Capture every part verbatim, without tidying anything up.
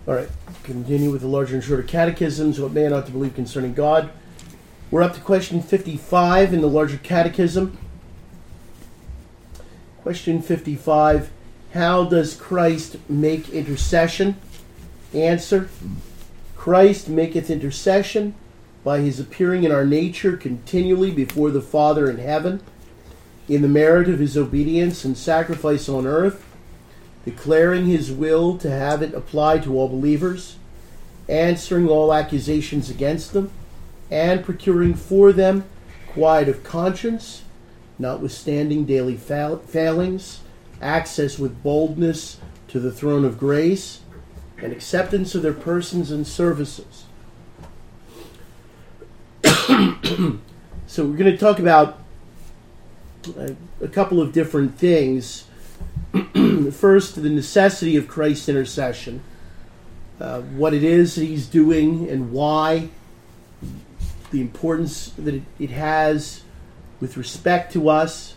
All right, continue with the larger and shorter catechisms, what man ought to believe concerning God. We're up to question fifty-five in the larger catechism. Question fifty-five, how does Christ make intercession? Answer, Christ maketh intercession by his appearing in our nature continually before the Father in heaven, in the merit of his obedience and sacrifice on earth, declaring his will to have it applied to all believers, answering all accusations against them, and procuring for them quiet of conscience, notwithstanding daily fail- failings, access with boldness to the throne of grace, and acceptance of their persons and services. So we're going to talk about a, a couple of different things. First, the necessity of Christ's intercession, uh, what it is that he's doing and why, the importance that it, it has with respect to us.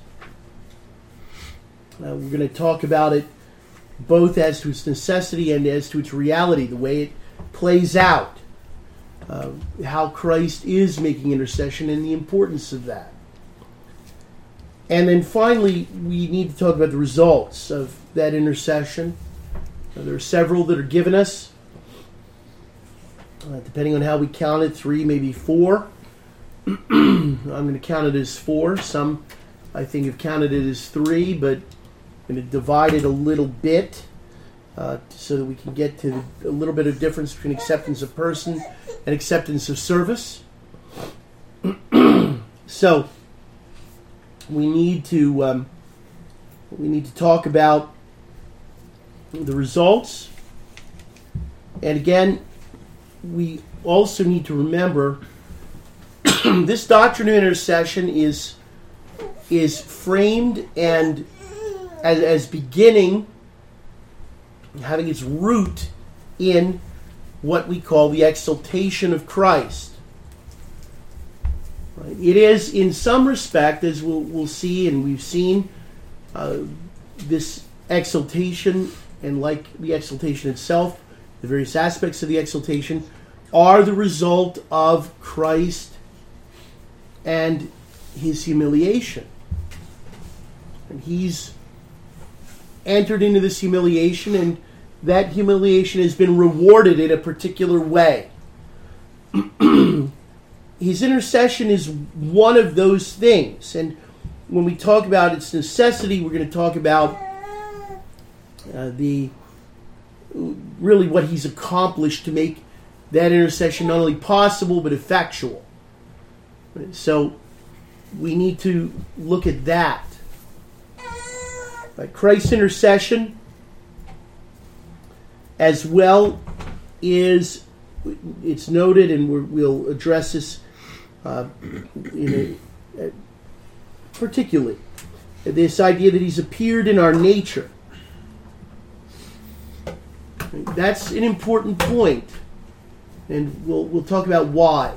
Uh, we're going to talk about it both as to its necessity and as to its reality, the way it plays out, uh, how Christ is making intercession and the importance of that. And then finally, we need to talk about the results of that intercession. Uh, there are several that are given us, uh, depending on how we count it, three, maybe four. I'm going to count it as four. Some, I think, have counted it as three, but I'm going to divide it a little bit uh, so that we can get to a little bit of difference between acceptance of person and acceptance of service. So we need to um, we need to talk about the results, and again, we also need to remember this doctrine of intercession is is framed and as, as beginning, having its root in what we call the exaltation of Christ. Right? It is, in some respect, as we'll, we'll see and we've seen, uh, this exaltation, and like the exaltation itself, the various aspects of the exaltation are the result of Christ and his humiliation. And he's entered into this humiliation, and that humiliation has been rewarded in a particular way. His intercession is one of those things. And when we talk about its necessity, we're going to talk about uh, the really what he's accomplished to make that intercession not only possible but effectual. So we need to look at that. Right, Christ's intercession as well is, it's noted, and we're, we'll address this uh, in a, uh, particularly, this idea that he's appeared in our nature. That's an important point, and we'll we'll talk about why.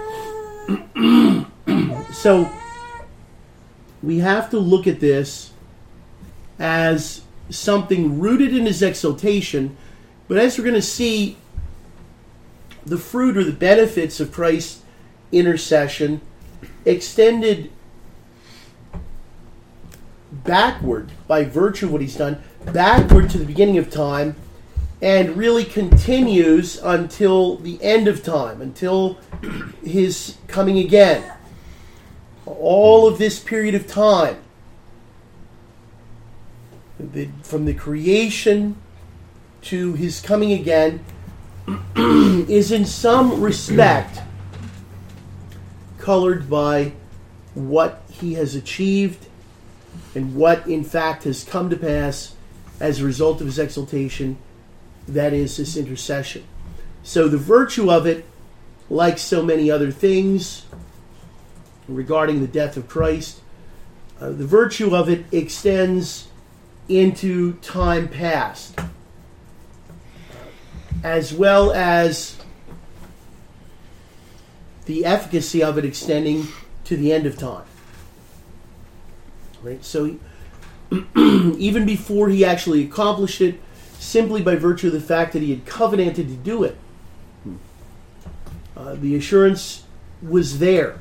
So we have to look at this as something rooted in his exaltation, but as we're going to see, the fruit or the benefits of Christ's intercession extended backward by virtue of what he's done, backward to the beginning of time, and really continues until the end of time, until his coming again. All of this period of time, the, from the creation to his coming again, is in some respect colored by what he has achieved and what in fact has come to pass as a result of his exaltation, that is this intercession. So the virtue of it, like so many other things regarding the death of Christ, uh, the virtue of it extends into time past, as well as the efficacy of it extending to the end of time. Right? So even before he actually accomplished it, simply by virtue of the fact that he had covenanted to do it. Uh, the assurance was there.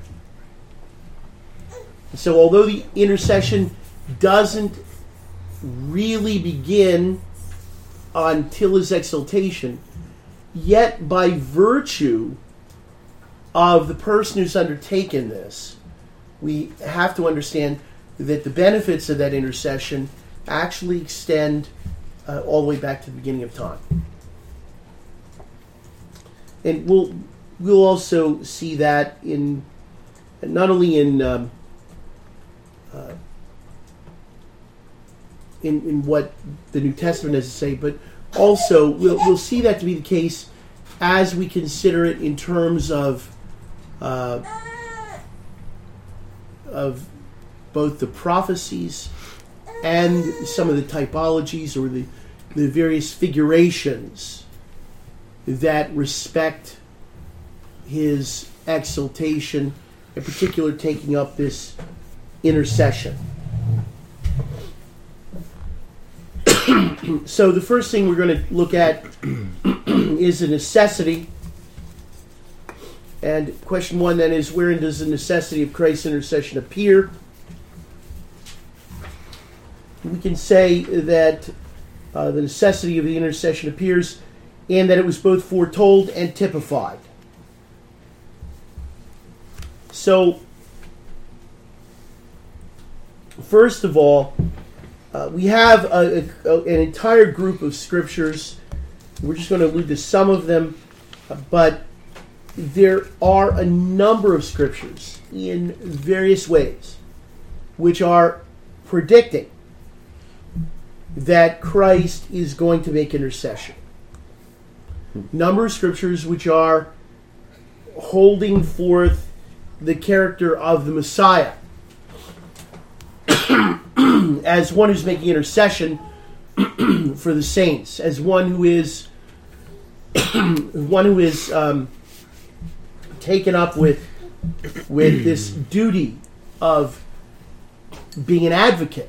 So although the intercession doesn't really begin until his exaltation, yet by virtue of the person who's undertaken this, we have to understand that the benefits of that intercession actually extend uh, all the way back to the beginning of time. And we'll we'll also see that in not only in um, uh, in in what the New Testament has to say, but also we'll we'll see that to be the case as we consider it in terms of uh, of both the prophecies and some of the typologies or the, the various figurations that respect his exaltation, in particular taking up this intercession. So the first thing we're going to look at is a necessity. And question one then is, wherein does the necessity of Christ's intercession appear? We can say that uh, the necessity of the intercession appears in that it was both foretold and typified. So, first of all, uh, we have a, a, an entire group of scriptures. We're just going to allude to some of them, uh, but there are a number of scriptures in various ways which are predicting that Christ is going to make intercession. Number of scriptures which are holding forth the character of the Messiah as one who's making intercession for the saints, as one who is one who is um, taken up with with this duty of being an advocate.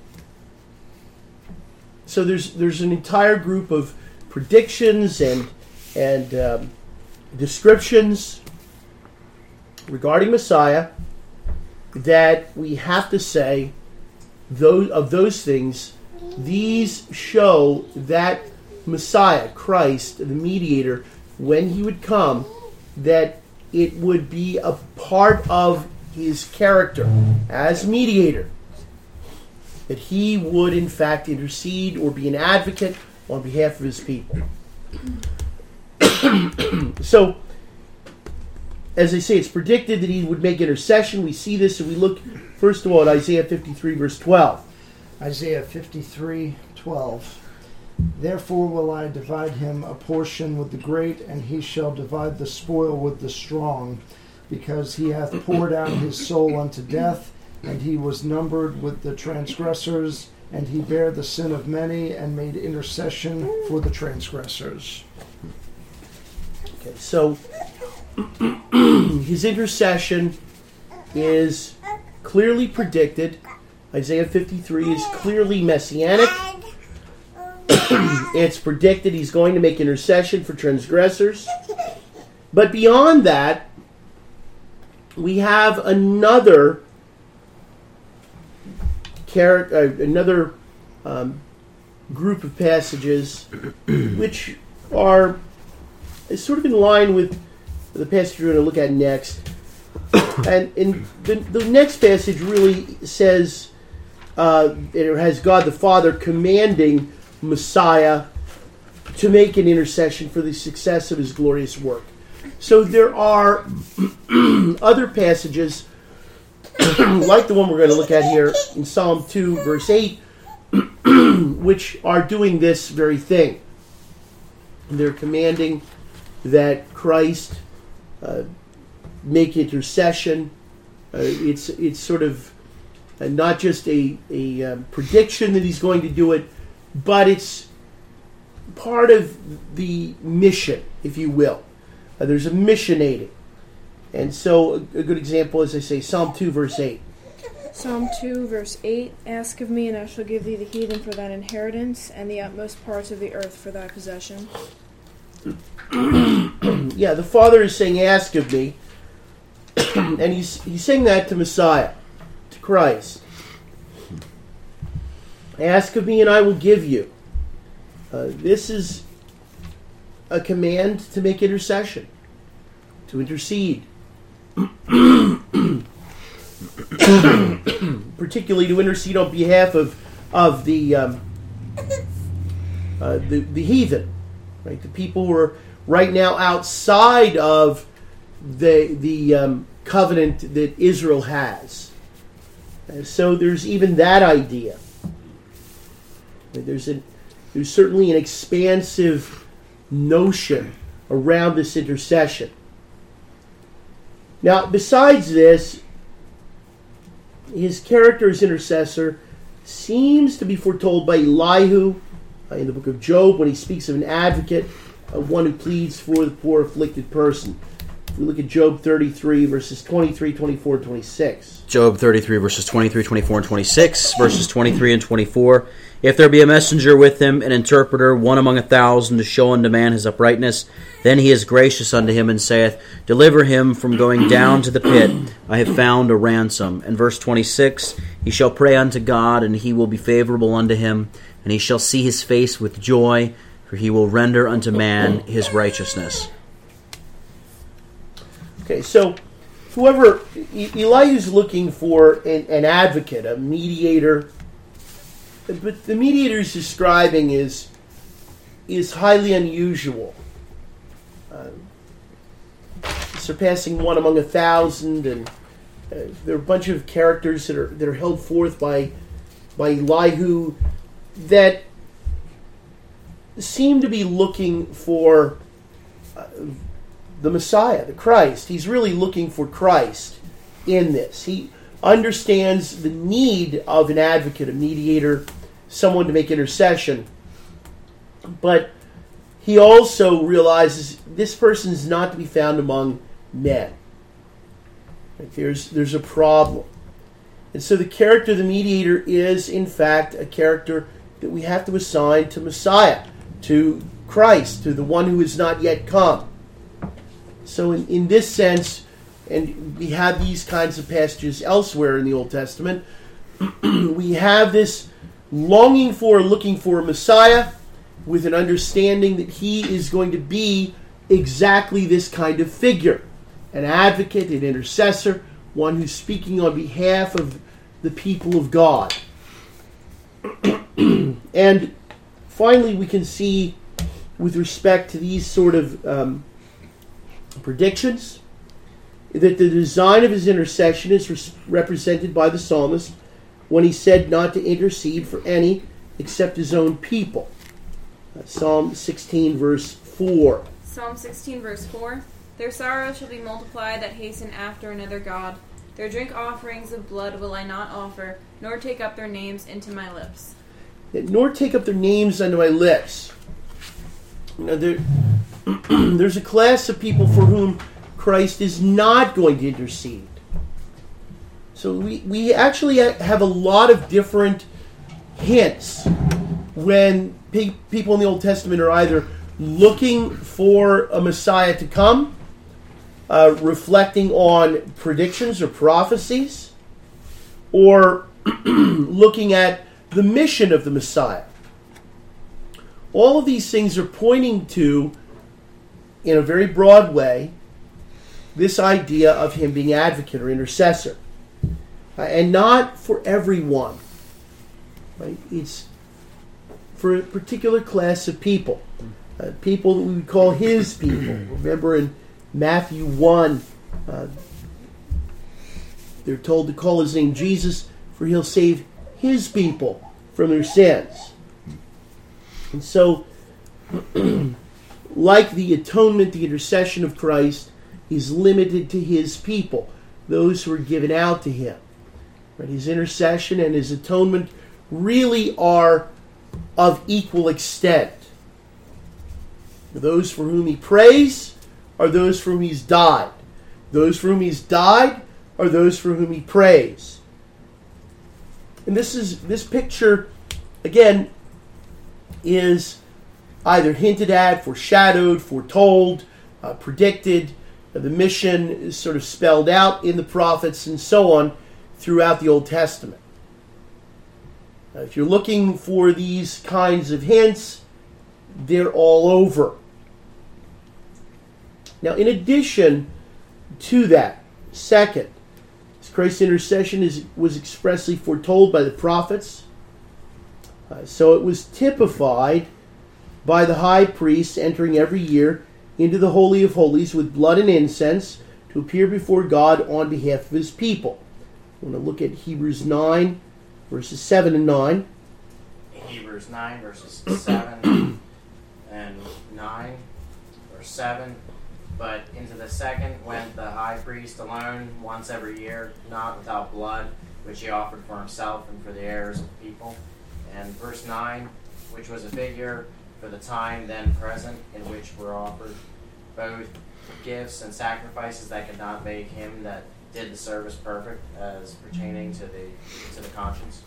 So there's there's an entire group of predictions and and um, descriptions regarding Messiah that we have to say those of those things. These show that Messiah, Christ, the mediator, when he would come, that it would be a part of his character as mediator, that he would in fact intercede or be an advocate on behalf of his people. So, as I say, it's predicted that he would make intercession. We see this if we look, first of all, at Isaiah fifty-three, verse twelve. Isaiah fifty-three, twelve. Therefore will I divide him a portion with the great, and he shall divide the spoil with the strong, because he hath poured out his soul unto death, and he was numbered with the transgressors, and he bare the sin of many, and made intercession for the transgressors. Okay, so his intercession is clearly predicted. Isaiah fifty-three is clearly messianic. It's predicted he's going to make intercession for transgressors. But beyond that, we have another character, uh, another um, group of passages which are sort of in line with the passage we're going to look at next. And in the, the next passage really says, uh, it has God the Father commanding Messiah to make an intercession for the success of his glorious work. So there are other passages like the one we're going to look at here in Psalm two, verse eight, which are doing this very thing. They're commanding that Christ uh, make intercession. Uh, it's it's sort of uh, not just a, a um, prediction that he's going to do it, but it's part of the mission, if you will. Uh, there's a missionating. And so a, a good example is, I say, Psalm two, verse eight. Psalm two, verse eight, Ask of me, and I shall give thee the heathen for thine inheritance, and the utmost parts of the earth for thy possession. Yeah, the Father is saying, ask of me. And he's, he's saying that to Messiah, to Christ. Ask of me and I will give you. Uh, this is a command to make intercession, to intercede. Particularly to intercede on behalf of of the um, uh, the, the heathen, right? The people who are right now outside of the the um, covenant that Israel has. And so there's even that idea. There's a, there's certainly an expansive notion around this intercession. Now, besides this, his character as intercessor seems to be foretold by Elihu uh, in the book of Job when he speaks of an advocate, of one who pleads for the poor afflicted person. If we look at Job thirty-three, verses twenty-three, twenty-four, twenty-six. Job thirty-three, verses twenty-three, twenty-four, and twenty-six, verses twenty-three and twenty-four. If there be a messenger with him, an interpreter, one among a thousand, to show unto man his uprightness, then he is gracious unto him, and saith, Deliver him from going down to the pit. I have found a ransom. And verse twenty-six, He shall pray unto God, and he will be favorable unto him, and he shall see his face with joy, for he will render unto man his righteousness. Okay, so whoever, Elihu's looking for an, an advocate, a mediator, but the mediator he's describing is, is highly unusual. Uh, surpassing one among a thousand, and uh, there are a bunch of characters that are that are held forth by by Elihu that seem to be looking for uh, the Messiah, the Christ. He's really looking for Christ in this. He understands the need of an advocate, a mediator, someone to make intercession, but he also realizes this person is not to be found among men. There's, there's a problem. And so the character of the mediator is, in fact, a character that we have to assign to Messiah, to Christ, to the one who has not yet come. So in, in this sense, and we have these kinds of passages elsewhere in the Old Testament, we have this longing for, looking for a Messiah, with an understanding that he is going to be exactly this kind of figure. An advocate, an intercessor, one who's speaking on behalf of the people of God. And finally, we can see, with respect to these sort of um, predictions, that the design of his intercession is res- represented by the psalmist when he said not to intercede for any except his own people. Uh, Psalm sixteen, verse four. Psalm sixteen, verse four. Their sorrow shall be multiplied that hasten after another God. Their drink offerings of blood will I not offer, nor take up their names into my lips. Nor take up their names unto my lips. You know, there, there's a class of people for whom Christ is not going to intercede. So we, we actually have a lot of different hints when pe- people in the Old Testament are either looking for a Messiah to come, uh, reflecting on predictions or prophecies, or looking at the mission of the Messiah. All of these things are pointing to, in a very broad way, this idea of him being advocate or intercessor. Uh, and not for everyone. Right? It's for a particular class of people. Uh, people that we would call his people. Remember in Matthew one, uh, they're told to call his name Jesus, for he'll save his people from their sins. And so, like the atonement, the intercession of Christ, he's limited to his people, those who are given out to him. Right? His intercession and his atonement really are of equal extent. Those for whom he prays are those for whom he's died. Those for whom he's died are those for whom he prays. And this is this picture, again, is either hinted at, foreshadowed, foretold, uh, predicted. Uh, the mission is sort of spelled out in the prophets and so on throughout the Old Testament. Uh, if you're looking for these kinds of hints, they're all over. Now, in addition to that, second, Christ's intercession is, was expressly foretold by the prophets. Uh, so it was typified by the high priest entering every year into the Holy of Holies with blood and incense to appear before God on behalf of his people. I want to look at Hebrews nine, verses seven and nine. Hebrews nine, verses seven and nine, or seven. But into the second went the high priest alone once every year, not without blood, which he offered for himself and for the heirs of the people. And verse nine, which was a figure for the time then present, in which were offered both gifts and sacrifices that could not make him that did the service perfect, as pertaining to the to the conscience.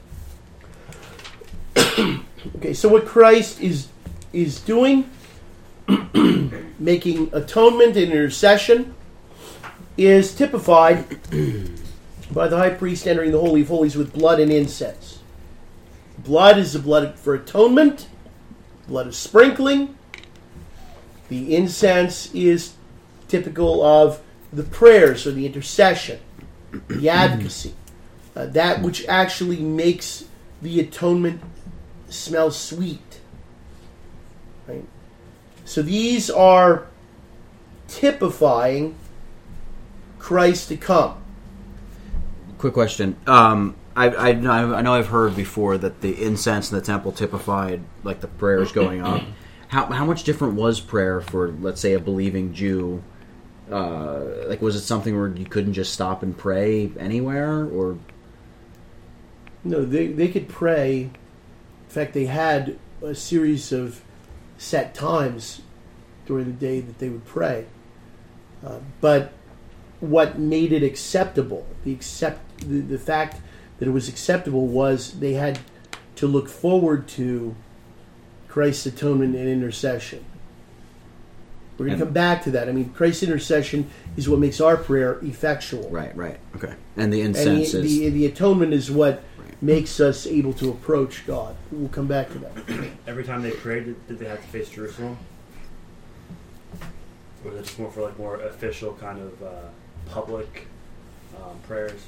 Okay, so what Christ is is doing, making atonement and intercession, is typified by the high priest entering the Holy of Holies with blood and incense. Blood is the blood for atonement, blood of sprinkling. The incense is typical of the prayers or the intercession, the advocacy, uh, that which actually makes the atonement smell sweet. Right? So these are typifying Christ to come. Quick question. Um, I, I, know, I know I've heard before that the incense in the temple typified like the prayers going up. How how much different was prayer for, let's say, a believing Jew? Uh, like, was it something where you couldn't just stop and pray anywhere, or? No, they they could pray. In fact, they had a series of set times during the day that they would pray. Uh, but what made it acceptable, the accept the, the fact that it was acceptable, was they had to look forward to Christ's atonement and intercession. We're going to come back to that. I mean, Christ's intercession is what makes our prayer effectual. Right, right, okay. And the And incense the, is... the, the atonement is what Right. makes us able to approach God. We'll come back to that. Every time they prayed, did, did they have to face Jerusalem? Or was it just more for like more official kind of uh, public um, prayers?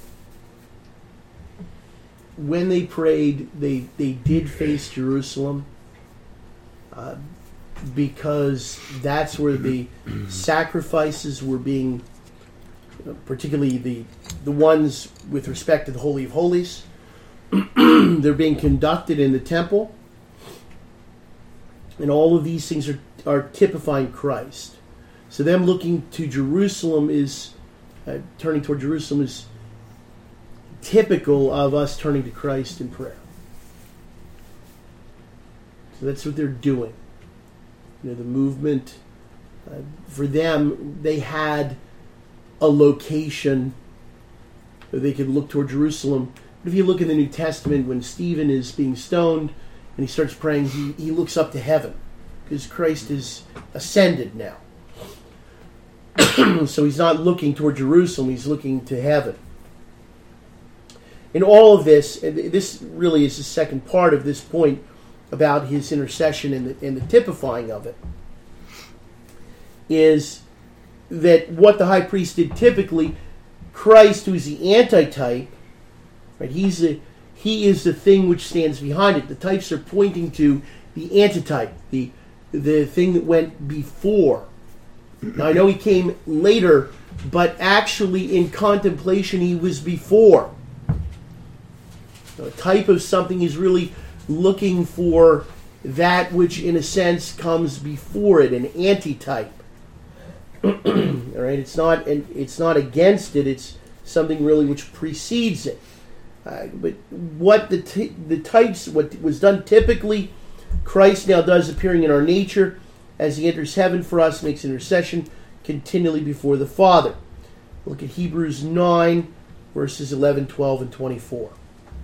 When they prayed, they, they did face Jerusalem uh, because that's where the sacrifices were being, you know, particularly the the ones with respect to the Holy of Holies, they're being conducted in the temple. And all of these things are, are typifying Christ. So them looking to Jerusalem is, uh, turning toward Jerusalem is typical of us turning to Christ in prayer. So that's what they're doing. You know, the movement, uh, for them, they had a location that they could look toward Jerusalem. But if you look in the New Testament, when Stephen is being stoned and he starts praying, he, he looks up to heaven because Christ is ascended now. So he's not looking toward Jerusalem, he's looking to heaven. In all of this, and this really is the second part of this point about his intercession and the, and the typifying of it, is that what the high priest did typically, Christ, who is the antitype, right? He's a, he is the thing which stands behind it. The types are pointing to the antitype, the the thing that went before. Now I know he came later, but actually in contemplation he was before. A type of something is really looking for that which, in a sense, comes before it, an antitype. All right, it's not, it's not against it. It's something really which precedes it. Uh, but what the t- the types, what was done typically, Christ now does appearing in our nature as he enters heaven for us, makes intercession continually before the Father. Look at Hebrews nine, verses eleven, twelve, and twenty-four.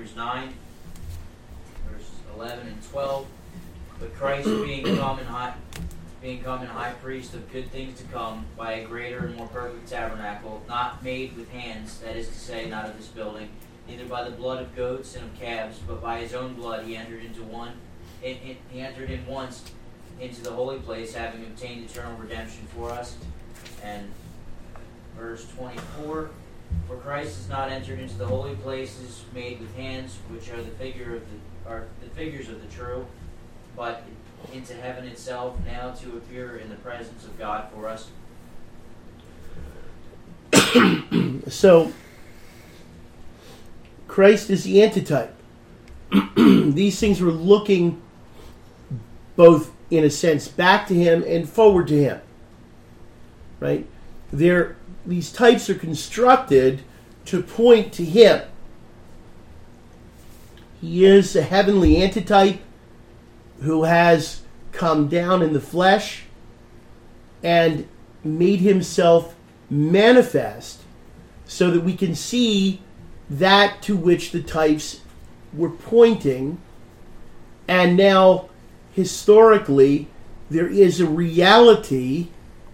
Hebrews nine, verses eleven and twelve. But Christ, being come and high, being come and high priest of good things to come, by a greater and more perfect tabernacle, not made with hands, that is to say, not of this building, neither by the blood of goats and of calves, but by his own blood he entered into one. It, it, he entered in once into the holy place, having obtained eternal redemption for us. And verse twenty-four, for Christ has not entered into the holy places made with hands, which are the figure of the are the figures of the true, but into heaven itself, now to appear in the presence of God for us. So, Christ is the antitype. These things were looking both, in a sense, back to him and forward to him. Right? They're, these types are constructed to point to him. He is a heavenly antitype who has come down in the flesh and made himself manifest so that we can see that to which the types were pointing. And now, historically, there is a reality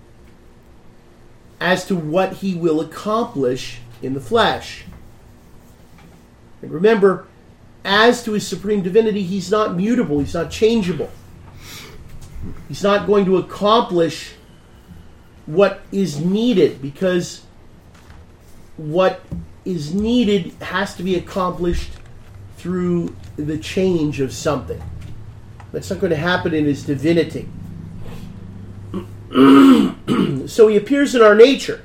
as to what he will accomplish in the flesh. And remember, as to his supreme divinity, he's not mutable, he's not changeable. He's not going to accomplish what is needed, because what is needed has to be accomplished through the change of something. That's not going to happen in his divinity. So he appears in our nature,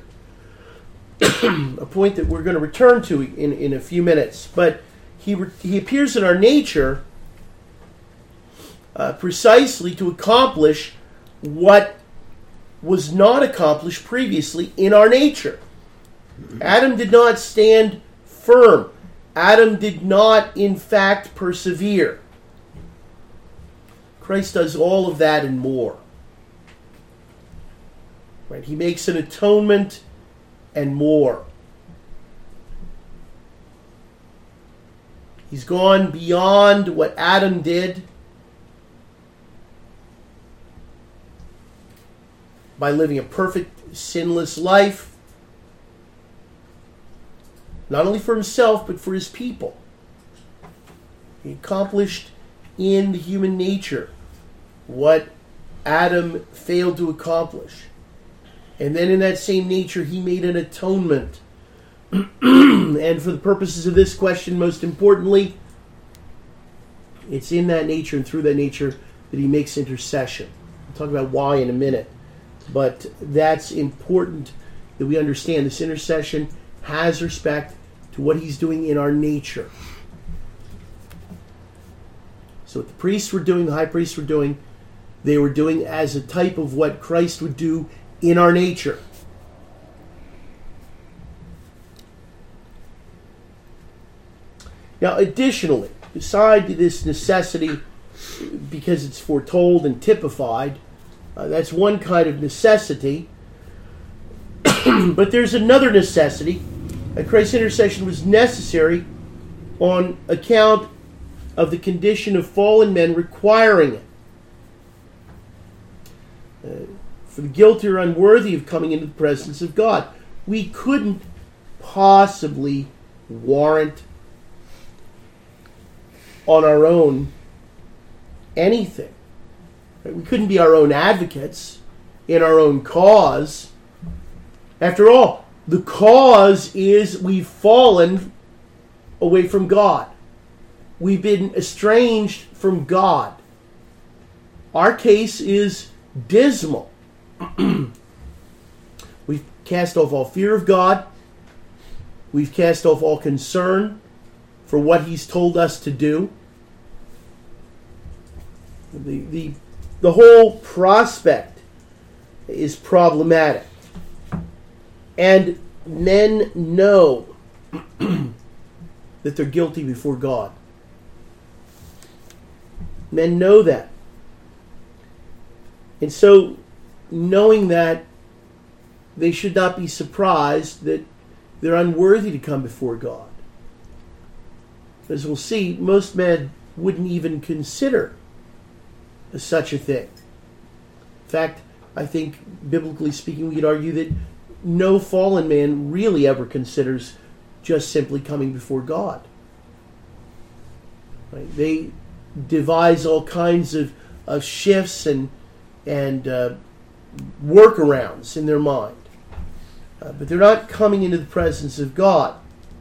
a point that we're going to return to in, in a few minutes. But he, re- he appears in our nature uh, precisely to accomplish what was not accomplished previously in our nature. Adam did not stand firm. Adam did not, in fact, persevere. Christ does all of that and more. Right? He makes an atonement and more. He's gone beyond what Adam did by living a perfect, sinless life, not only for himself, but for his people. He accomplished in the human nature what Adam failed to accomplish. And then in that same nature, he made an atonement. And for the purposes of this question, most importantly, it's in that nature and through that nature that he makes intercession. We'll talk about why in a minute. But that's important that we understand. This intercession has respect to what he's doing in our nature. So what the priests were doing, the high priests were doing, they were doing as a type of what Christ would do in our nature. Now, additionally, beside this necessity, because it's foretold and typified, uh, that's one kind of necessity. But there's another necessity. That Christ's intercession was necessary on account of the condition of fallen men requiring it. Uh, for the guilty or unworthy of coming into the presence of God. We couldn't possibly warrant on our own anything. We couldn't be our own advocates in our own cause. After all, the cause is we've fallen away from God. We've been estranged from God. Our case is dismal. We've cast off all fear of God. We've cast off all concern for what he's told us to do. The, the, the whole prospect is problematic. And men know that they're guilty before God. Men know that. And so, knowing that, they should not be surprised that they're unworthy to come before God. As we'll see, most men wouldn't even consider such a thing. In fact, I think, biblically speaking, we could argue that no fallen man really ever considers just simply coming before God. Right? They devise all kinds of, of shifts and and uh, workarounds in their mind. Uh, but they're not coming into the presence of God.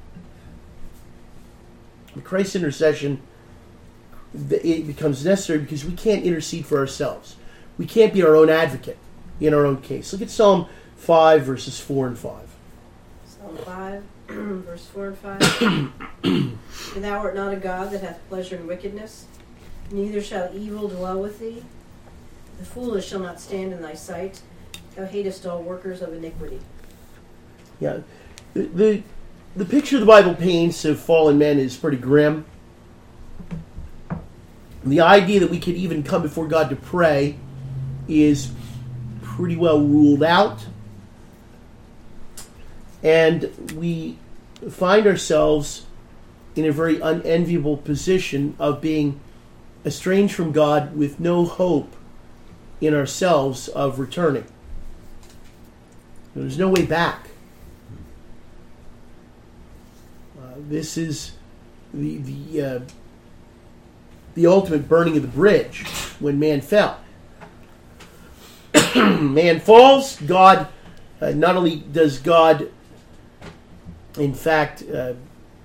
Christ's intercession, it becomes necessary because we can't intercede for ourselves. We can't be our own advocate in our own case. Look at Psalm five, verses four and five. Psalm five, verse four and five. And thou art not a God that hath pleasure in wickedness, neither shall evil dwell with thee. The foolish shall not stand in thy sight. Thou hatest all workers of iniquity. Yeah, the, the the picture the Bible paints of fallen men is pretty grim. The idea that we could even come before God to pray is pretty well ruled out. And we find ourselves in a very unenviable position of being estranged from God with no hope in ourselves of returning. There's no way back. Uh, this is the the uh, the ultimate burning of the bridge when man fell. Man falls. God uh, not only does God, in fact, uh,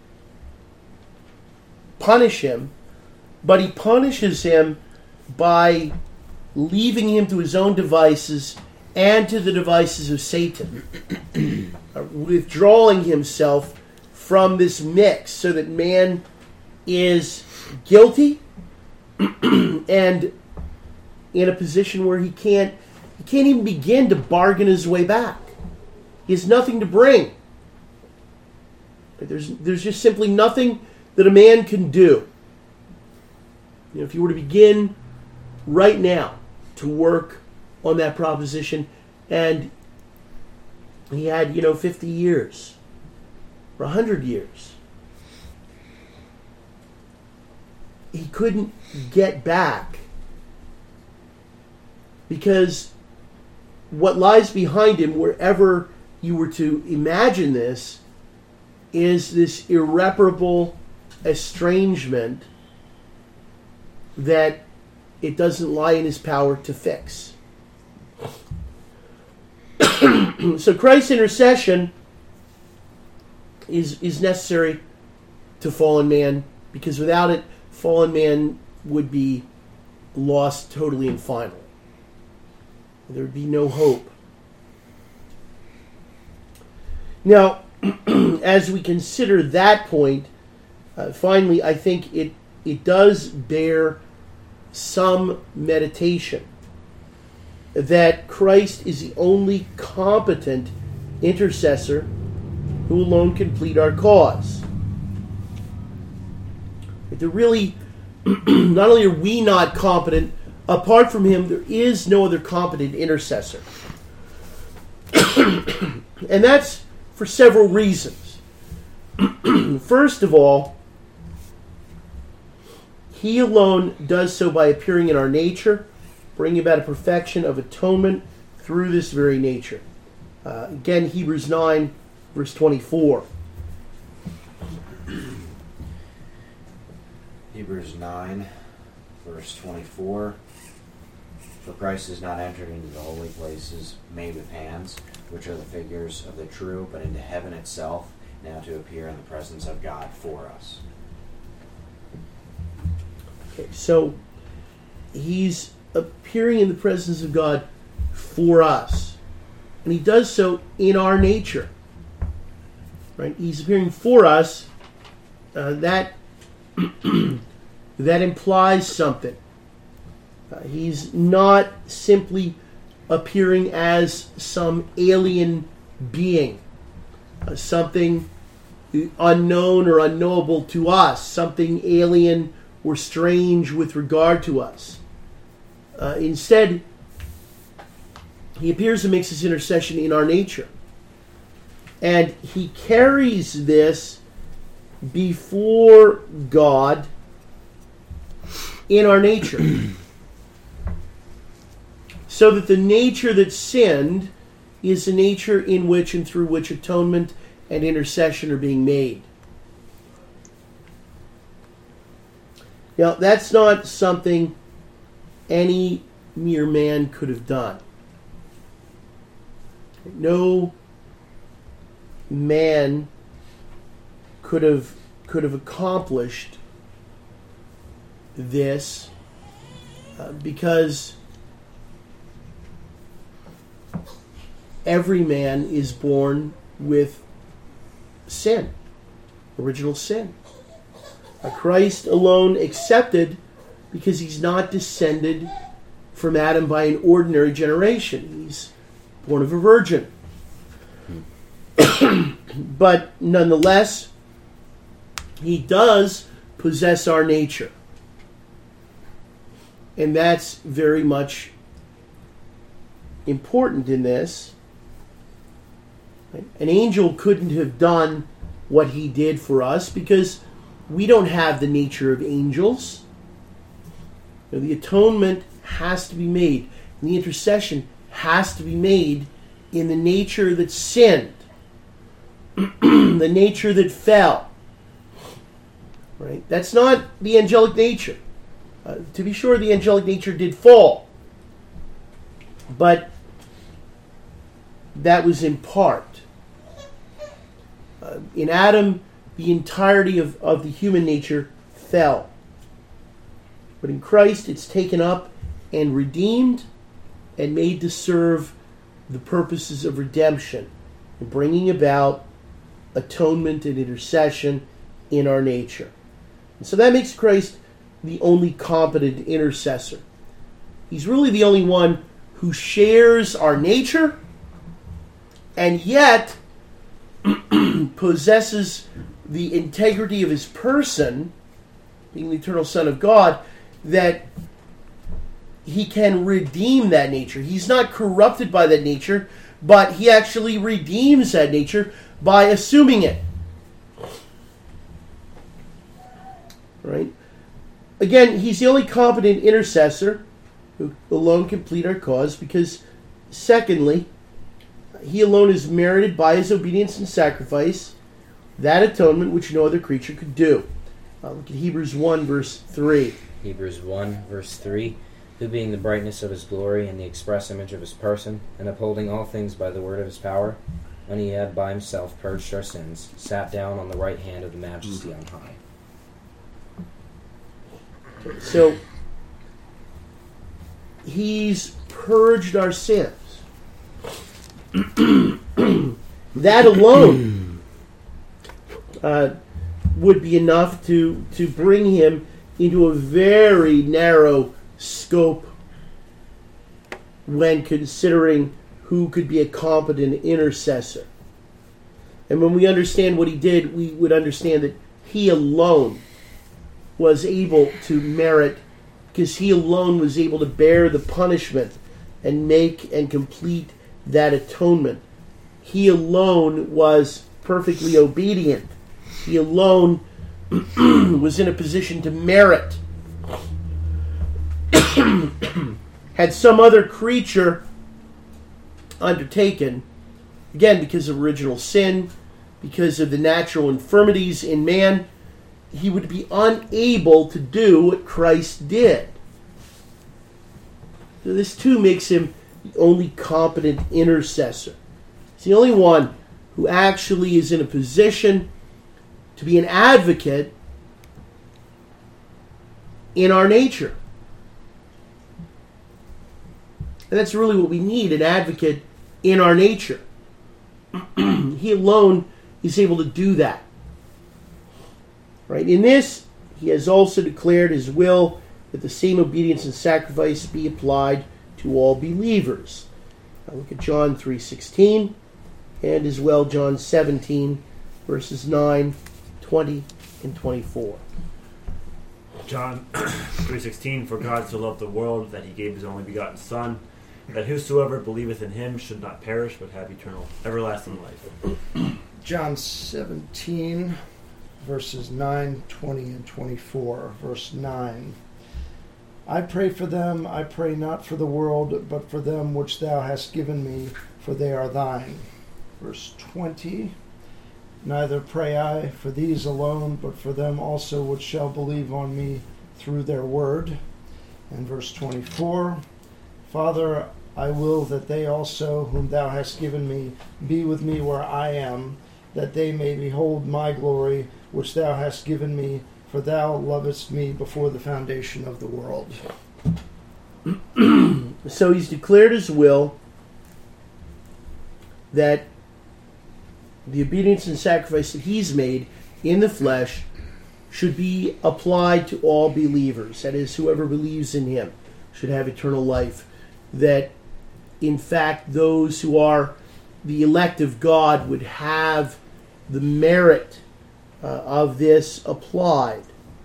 punish him, but he punishes him by leaving him to his own devices and to the devices of Satan, uh, withdrawing himself from this mix so that man is guilty and in a position where he can't he can't even begin to bargain his way back. He has nothing to bring. There's there's just simply nothing that a man can do. You know, if you were to begin right now to work on that proposition, and he had, you know, fifty years or one hundred years, he couldn't get back, because what lies behind him, wherever you were to imagine this, is this irreparable estrangement that it doesn't lie in his power to fix. So Christ's intercession is is necessary to fallen man, because without it, fallen man would be lost totally and finally. There would be no hope. Now, as we consider that point, uh, finally, I think it it does bear some meditation that Christ is the only competent intercessor who alone can plead our cause. There really, not only are we not competent, apart from him, there is no other competent intercessor. And that's for several reasons. First of all, he alone does so by appearing in our nature, bringing about a perfection of atonement through this very nature. Uh, again, Hebrews nine, verse twenty-four. Hebrews nine, verse twenty-four. For Christ has not entered into the holy places made with hands, which are the figures of the true, but into heaven itself, now to appear in the presence of God for us. Okay, so he's appearing in the presence of God for us. And he does so in our nature. Right? He's appearing for us. Uh, that, that implies something. Uh, he's not simply appearing as some alien being, uh, something unknown or unknowable to us, something alien or strange with regard to us. Uh, instead, he appears and makes his intercession in our nature. And he carries this before God in our nature. So that the nature that sinned is the nature in which and through which atonement and intercession are being made. Now, that's not something any mere man could have done. No man could have could have accomplished this uh, because every man is born with sin, original sin. Uh, Christ alone accepted because he's not descended from Adam by an ordinary generation. He's born of a virgin. But nonetheless, he does possess our nature. And that's very much important in this. An angel couldn't have done what he did for us because we don't have the nature of angels. You know, the atonement has to be made, and the intercession has to be made in the nature that sinned, the nature that fell. Right? That's not the angelic nature. Uh, to be sure, the angelic nature did fall, but that was in part. Uh, in Adam, the entirety of, of the human nature fell. But in Christ, it's taken up and redeemed and made to serve the purposes of redemption and bringing about atonement and intercession in our nature. And so that makes Christ the only competent intercessor. He's really the only one who shares our nature and yet possesses the integrity of his person, being the eternal Son of God, that he can redeem that nature. He's not corrupted by that nature, but he actually redeems that nature by assuming it. Right? Again, he's the only competent intercessor who alone can plead our cause because, secondly, he alone is merited by his obedience and sacrifice that atonement which no other creature could do. Uh, look at Hebrews one, verse three. Hebrews one, verse three. Who being the brightness of his glory and the express image of his person, and upholding all things by the word of his power, when he had by himself purged our sins, sat down on the right hand of the majesty on high. So, he's purged our sins. That alone uh, would be enough to, to bring him into a very narrow scope when considering who could be a competent intercessor. And when we understand what he did, we would understand that he alone was able to merit, because he alone was able to bear the punishment and make and complete that atonement. He alone was perfectly obedient. He alone was in a position to merit. Had some other creature undertaken, again because of original sin, because of the natural infirmities in man, he would be unable to do what Christ did. So this too makes him the only competent intercessor. He's the only one who actually is in a position to be an advocate in our nature. And that's really what we need, an advocate in our nature. He alone is able to do that. Right? In this, he has also declared his will that the same obedience and sacrifice be applied to all believers. Now look at John three sixteen, and as well John seventeen, verses nine, twenty, and twenty-four. John three sixteen, for God so loved the world that he gave his only begotten Son, that whosoever believeth in him should not perish but have eternal everlasting life. John seventeen, verses nine, twenty, and twenty-four. Verse nine. I pray for them, I pray not for the world, but for them which thou hast given me, for they are thine. Verse twenty. Neither pray I for these alone, but for them also which shall believe on me through their word. And verse twenty-four. Father, I will that they also, whom thou hast given me, be with me where I am, that they may behold my glory, which thou hast given me, for thou lovest me before the foundation of the world. So he's declared his will that the obedience and sacrifice that he's made in the flesh should be applied to all believers. That is, whoever believes in him should have eternal life. That, in fact, those who are the elect of God would have the merit uh, of this applied.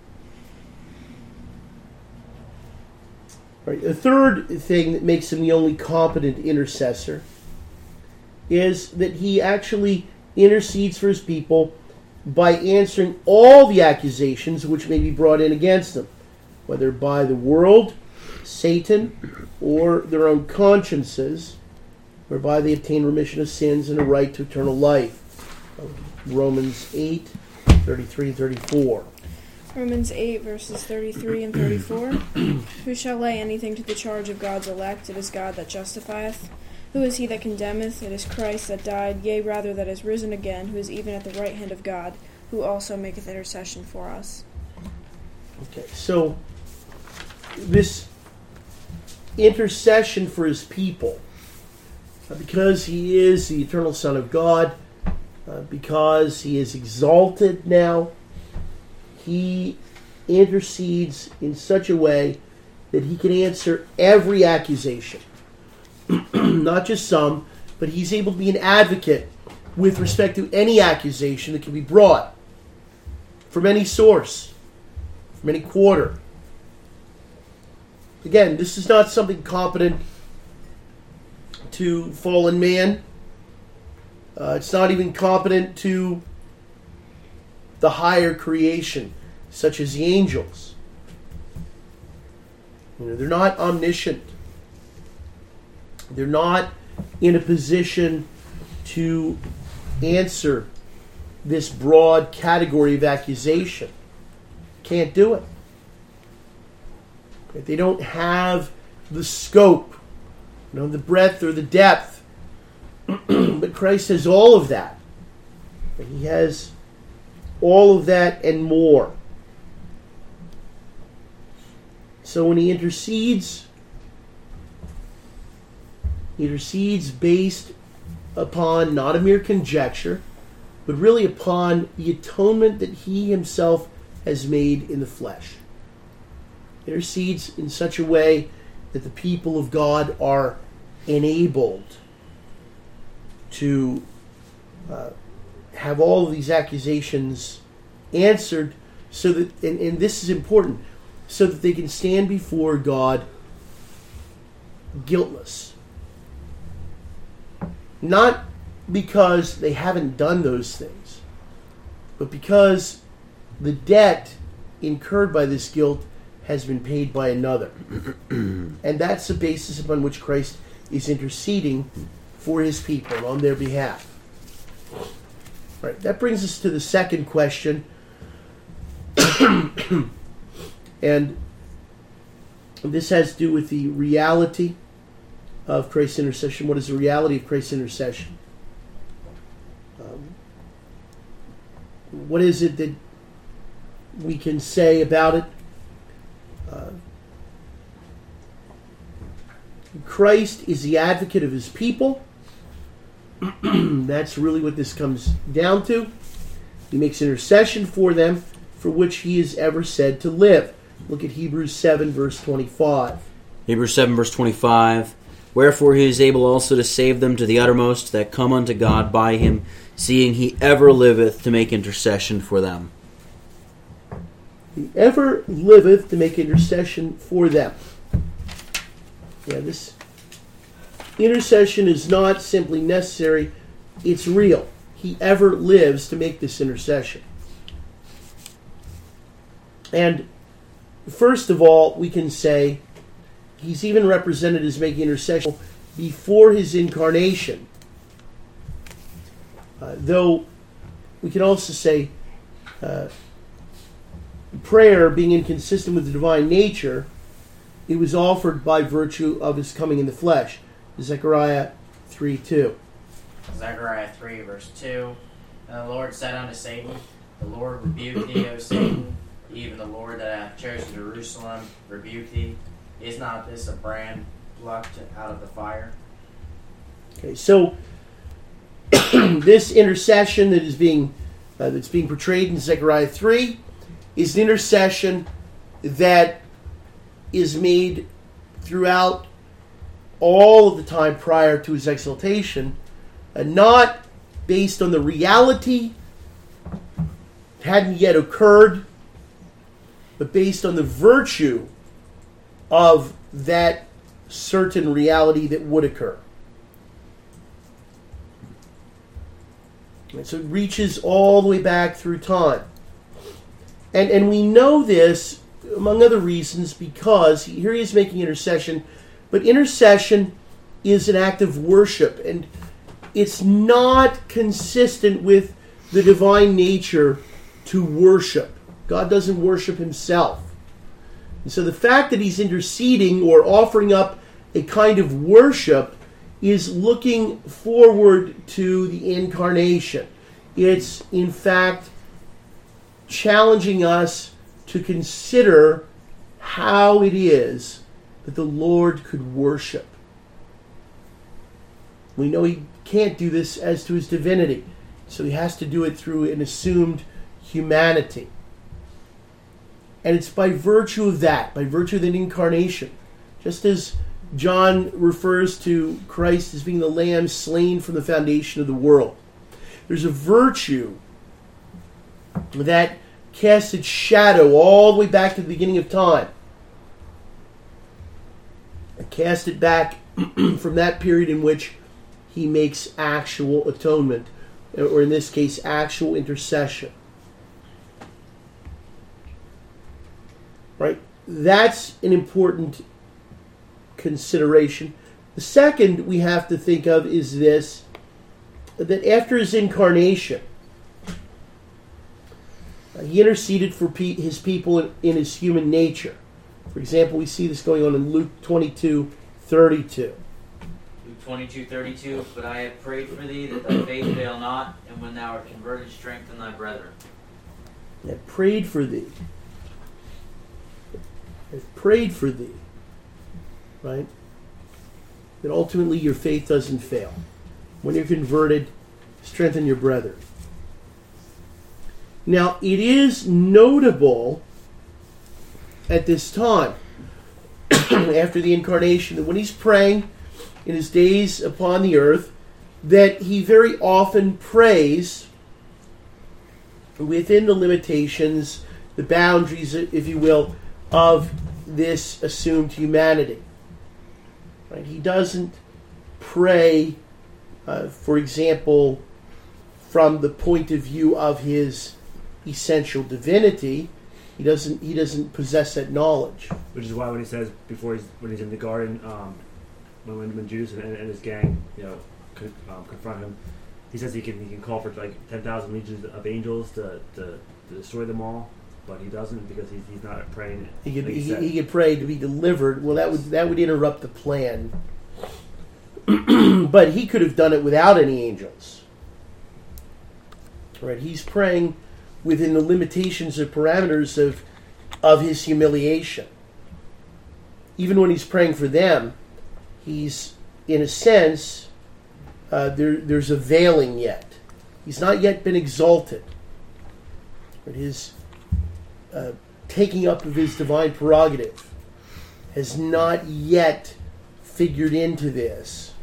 Right. The third thing that makes him the only competent intercessor is that he actually intercedes for his people by answering all the accusations which may be brought in against them, whether by the world, Satan, or their own consciences, whereby they obtain remission of sins and a right to eternal life. Romans eight, thirty-three and thirty-four. Romans eight, verses thirty-three and thirty-four. Who shall lay anything to the charge of God's elect? It is God that justifieth. Who is he that condemneth? It is Christ that died, yea, rather that is risen again, who is even at the right hand of God, who also maketh intercession for us. Okay, so this intercession for his people, uh, because he is the eternal Son of God, uh, because he is exalted now, he intercedes in such a way that he can answer every accusation. Not just some, but he's able to be an advocate with respect to any accusation that can be brought from any source, from any quarter. Again, this is not something competent to fallen man. Uh, it's not even competent to the higher creation, such as the angels. You know, they're not omniscient. They're not in a position to answer this broad category of accusation. Can't do it. They don't have the scope, you know, the breadth or the depth. But Christ has all of that. He has all of that and more. So when he intercedes, he intercedes based upon not a mere conjecture, but really upon the atonement that he himself has made in the flesh. He intercedes in such a way that the people of God are enabled to uh, have all of these accusations answered, so that, and, and this is important, so that they can stand before God guiltless. Not because they haven't done those things, but because the debt incurred by this guilt has been paid by another. And that's the basis upon which Christ is interceding for his people on their behalf. Right, that brings us to the second question. And this has to do with the reality of Christ's intercession. What is the reality of Christ's intercession? Um, what is it that we can say about it? Uh, Christ is the advocate of his people. That's really what this comes down to. He makes intercession for them, for which he is ever said to live. Look at Hebrews seven, verse twenty-five. Hebrews seven, verse twenty-five. Wherefore he is able also to save them to the uttermost that come unto God by him, seeing he ever liveth to make intercession for them. He ever liveth to make intercession for them. Yeah, this intercession is not simply necessary, it's real. He ever lives to make this intercession. And first of all, we can say he's even represented as making intercession before his incarnation. Uh, though we can also say uh, prayer being inconsistent with the divine nature, it was offered by virtue of his coming in the flesh. Zechariah three two. Zechariah three, verse two. And the Lord said unto Satan, The Lord rebuke thee, O Satan, even the Lord that hath chosen Jerusalem rebuke thee. Is not this a brand plucked out of the fire? Okay, so this intercession that is being uh, that's being portrayed in Zechariah three is an intercession that is made throughout all of the time prior to his exaltation, and not based on the reality that hadn't yet occurred, but based on the virtue of that certain reality that would occur. And so it reaches all the way back through time. And and we know this, among other reasons, because here he is making intercession, but intercession is an act of worship, and it's not consistent with the divine nature to worship. God doesn't worship himself. And so the fact that he's interceding or offering up a kind of worship is looking forward to the incarnation. It's, in fact, challenging us to consider how it is that the Lord could worship. We know he can't do this as to his divinity, so he has to do it through an assumed humanity. And it's by virtue of that, by virtue of the incarnation, just as John refers to Christ as being the Lamb slain from the foundation of the world. There's a virtue that casts its shadow all the way back to the beginning of time. And cast it back from that period in which he makes actual atonement, or in this case, actual intercession. Right? That's an important consideration. The second we have to think of is this, that after his incarnation, he interceded for his people in his human nature. For example, we see this going on in Luke twenty-two thirty-two. Luke twenty-two thirty-two. But I have prayed for thee, that thy faith fail not, and when thou art converted, strengthen thy brethren. I have prayed for thee. I've prayed for thee. Right? That ultimately your faith doesn't fail. When you're converted, strengthen your brethren. Now, it is notable at this time, after the incarnation, that when he's praying in his days upon the earth, that he very often prays within the limitations, the boundaries, if you will, of this assumed humanity. Right? He doesn't pray, uh, for example, from the point of view of his essential divinity. He doesn't. He doesn't possess that knowledge. Which is why when he says before he's when he's in the garden, um, when when Judas and, and his gang, you know, con, um, confront him, he says he can he can call for like ten thousand legions of angels to, to, to destroy them all, but he doesn't because he's he's not praying. He could like he, he, he could pray to be delivered. Well, that would that would interrupt the plan. But he could have done it without any angels. Right? He's praying within the limitations and parameters of of his humiliation. Even when he's praying for them, he's, in a sense, uh, there, there's a veiling yet. He's not yet been exalted. But his uh, taking up of his divine prerogative has not yet figured into this.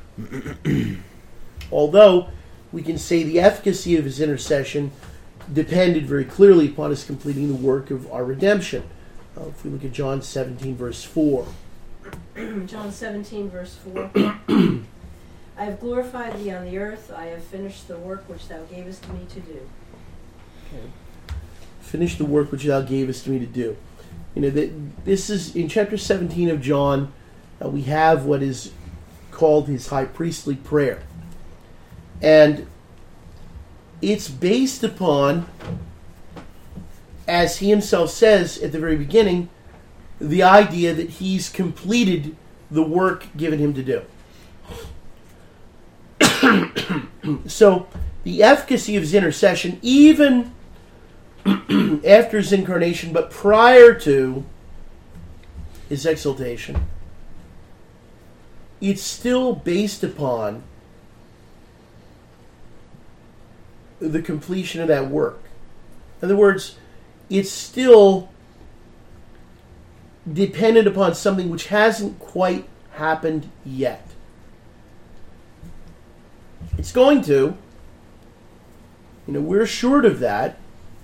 Although we can say the efficacy of his intercession depended very clearly upon his completing the work of our redemption. Uh, if we look at John seventeen, verse four. John seventeen, verse four. I have glorified thee on the earth. I have finished the work which thou gavest me to do. Okay. finish the work which thou gavest me to do. You know, that this is in chapter seventeen of John. Uh, we have what is called his high priestly prayer, and it's based upon, as he himself says at the very beginning, the idea that he's completed the work given him to do. So the efficacy of his intercession, even after his incarnation, but prior to his exaltation, it's still based upon the completion of that work. In other words, it's still dependent upon something which hasn't quite happened yet. It's going to. You know, we're assured of that.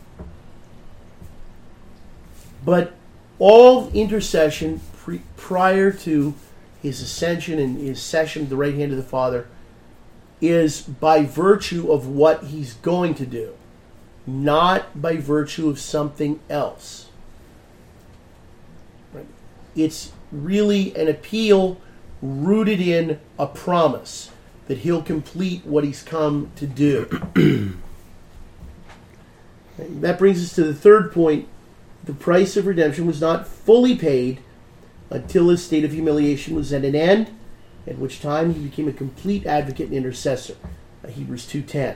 But all intercession pre- prior to his ascension and his session at the right hand of the Father is by virtue of what he's going to do, not by virtue of something else. Right? It's really an appeal rooted in a promise that he'll complete what he's come to do. That brings us to the third point. The price of redemption was not fully paid until his state of humiliation was at an end, at which time he became a complete advocate and intercessor. Uh, Hebrews two ten.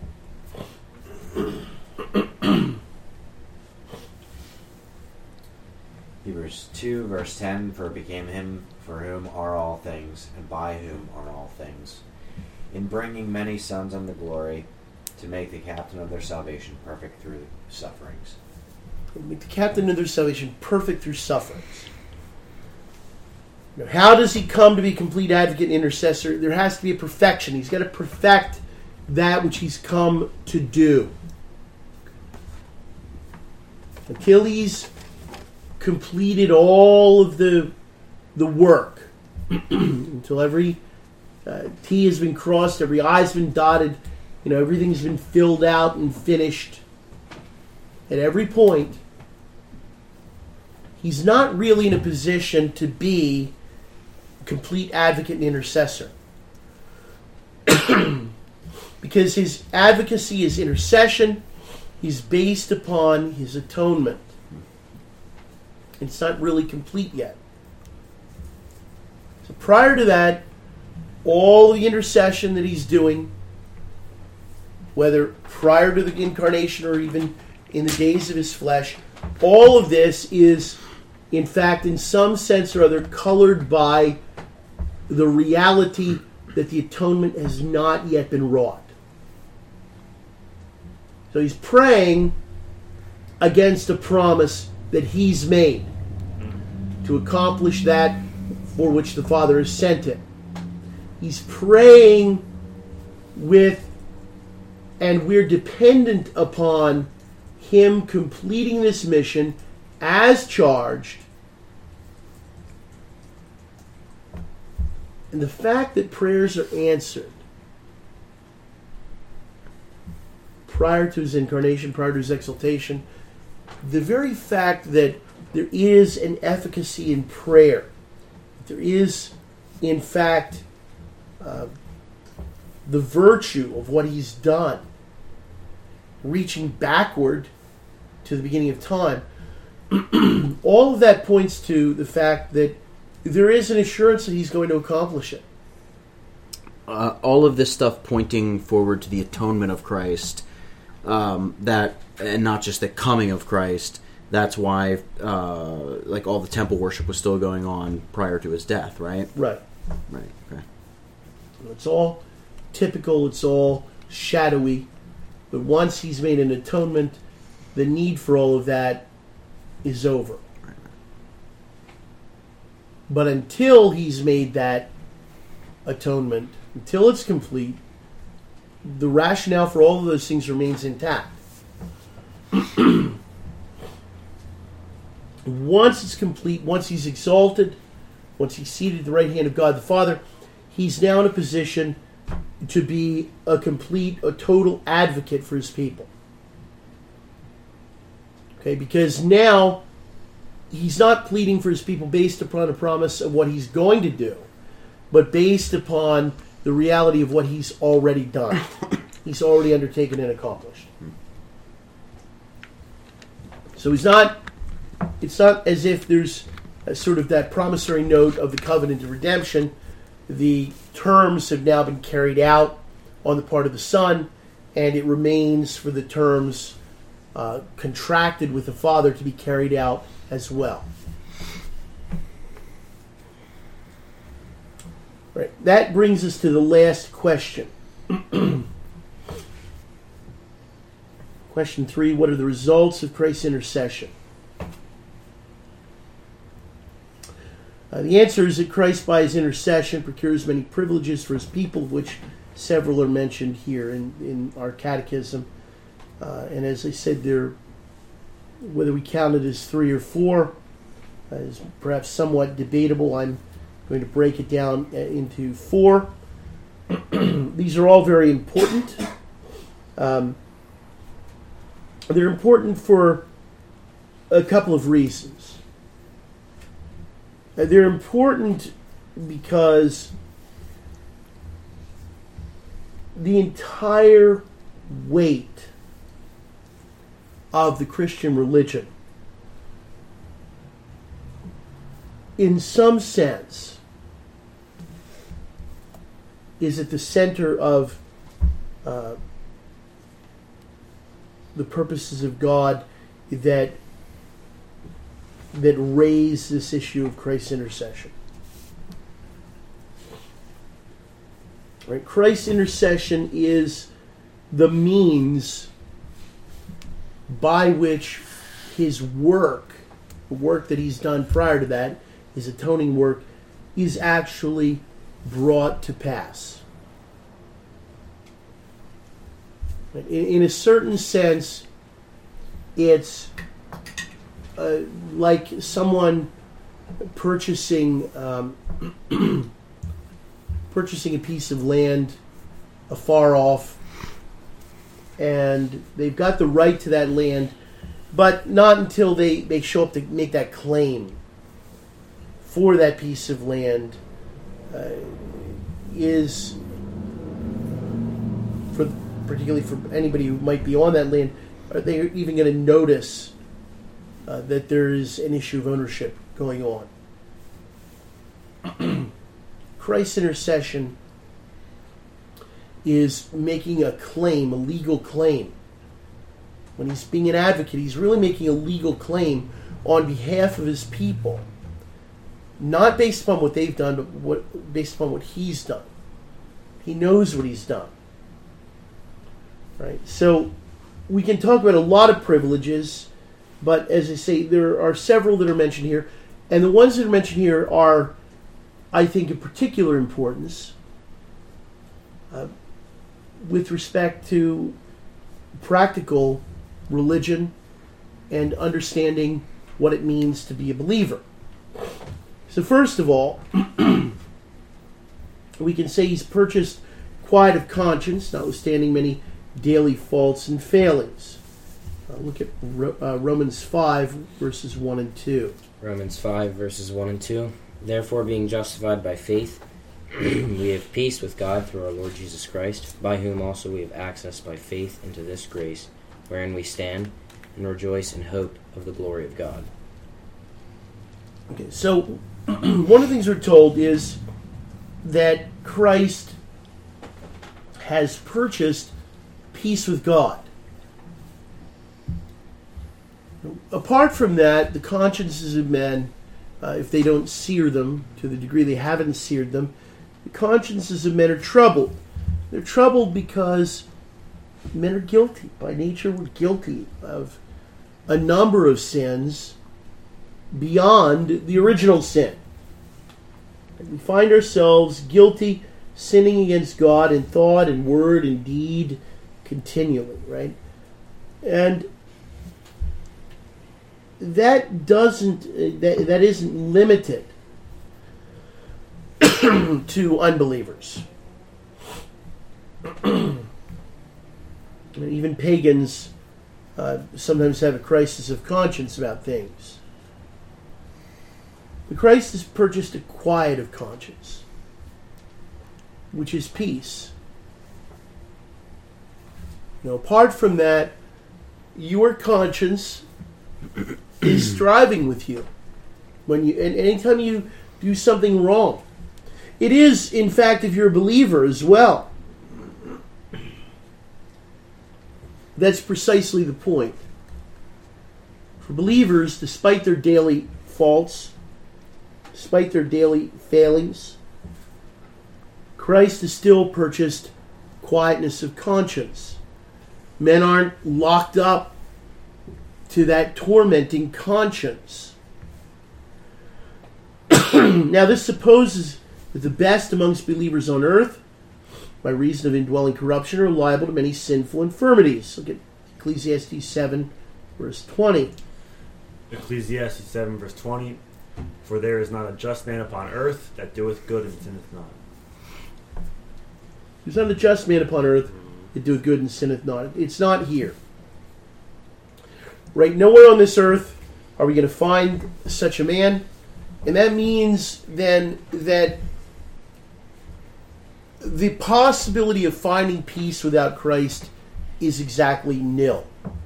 Hebrews two, verse ten, for it became him for whom are all things, and by whom are all things, in bringing many sons unto glory, to make the captain of their salvation perfect through sufferings. Make the captain of their salvation perfect through sufferings. Now, how does he come to be complete advocate and intercessor? There has to be a perfection. He's got to perfect that which he's come to do. Until he's completed all of the the work, until every uh, T has been crossed, every I has been dotted, you know, everything's been filled out and finished. At every point, he's not really in a position to be a complete advocate and intercessor. Because his advocacy, his intercession, is based upon his atonement. It's not really complete yet. So prior to that, all the intercession that he's doing, whether prior to the incarnation or even in the days of his flesh, all of this is, in fact, in some sense or other, colored by the reality that the atonement has not yet been wrought. So he's praying against a promise that he's made to accomplish that for which the Father has sent him. He's praying with, and we're dependent upon him completing this mission as charged. And the fact that prayers are answered prior to his incarnation, prior to his exaltation, the very fact that there is an efficacy in prayer, there is, in fact, uh, the virtue of what he's done, reaching backward to the beginning of time, all of that points to the fact that there is an assurance that he's going to accomplish it. Uh, all of this stuff pointing forward to the atonement of Christ, um, that, and not just the coming of Christ. That's why, uh, like, all the temple worship was still going on prior to his death, right? Right. Right. Okay. It's all typical. It's all shadowy. But once he's made an atonement, the need for all of that is over. But until he's made that atonement, until it's complete, the rationale for all of those things remains intact. Once it's complete, once he's exalted, once he's seated at the right hand of God the Father, he's now in a position to be a complete, a total advocate for his people. Okay, because now he's not pleading for his people based upon a promise of what he's going to do, but based upon the reality of what he's already done. He's already undertaken and accomplished. So he's not, it's not as if there's a sort of that promissory note of the covenant of redemption. The terms have now been carried out on the part of the Son, and it remains for the terms uh, contracted with the Father to be carried out as well. Right. That brings us to the last question. Question three, what are the results of Christ's intercession? Uh, the answer is that Christ, by his intercession, procures many privileges for his people, of which several are mentioned here in, in our catechism. Uh, and as I said, there, whether we count it as three or four uh, is perhaps somewhat debatable. I'm going to break it down into four. These are all very important. Um, they're important for a couple of reasons. Uh, they're important because the entire weight of the Christian religion, in some sense, is at the center of uh, the purposes of God that that raise this issue of Christ's intercession. Right? Christ's intercession is the means by which his work, the work that he's done prior to that, his atoning work, is actually brought to pass. In, in a certain sense, it's uh, like someone purchasing um, purchasing a piece of land afar off, and they've got the right to that land, but not until they, they show up to make that claim for that piece of land uh, is, for particularly for anybody who might be on that land, are they even going to notice uh, that there is an issue of ownership going on? Christ's intercession is making a claim, a legal claim. When he's being an advocate, he's really making a legal claim on behalf of his people. Not based upon what they've done, but what, based upon what he's done. He knows what he's done. Right? So we can talk about a lot of privileges, but as I say, there are several that are mentioned here. And the ones that are mentioned here are, I think, of particular importance uh, with respect to practical religion and understanding what it means to be a believer. So first of all, we can say he's purchased quiet of conscience, notwithstanding many daily faults and failings. Uh, look at uh, Romans five, verses one and two. Romans five, verses one and two. Therefore, being justified by faith, we have peace with God through our Lord Jesus Christ, by whom also we have access by faith into this grace, wherein we stand and rejoice in hope of the glory of God. Okay, so one of the things we're told is that Christ has purchased peace with God. Apart from that, the consciences of men, uh, if they don't sear them, to the degree they haven't seared them, the consciences of men are troubled. They're troubled because men are guilty. By nature, we're guilty of a number of sins beyond the original sin. We find ourselves guilty, sinning against God in thought and word and deed continually, right? And that doesn't, that, that isn't limited to unbelievers. Even pagans uh, sometimes have a crisis of conscience about things. But Christ has purchased a quiet of conscience, which is peace. You know, apart from that, your conscience is striving with you when you, and anytime you do something wrong. It is, in fact, if you're a believer as well. That's precisely the point. For believers, despite their daily faults, despite their daily failings, Christ has still purchased quietness of conscience. Men aren't locked up to that tormenting conscience. Now, this supposes that the best amongst believers on earth, by reason of indwelling corruption, are liable to many sinful infirmities. Look at Ecclesiastes seven, verse twenty. Ecclesiastes seven, verse twenty. For there is not a just man upon earth that doeth good and sinneth not. There's not a just man upon earth that doeth good and sinneth not. It's not here. Right? Nowhere on this earth are we going to find such a man. And that means then that the possibility of finding peace without Christ is exactly nil.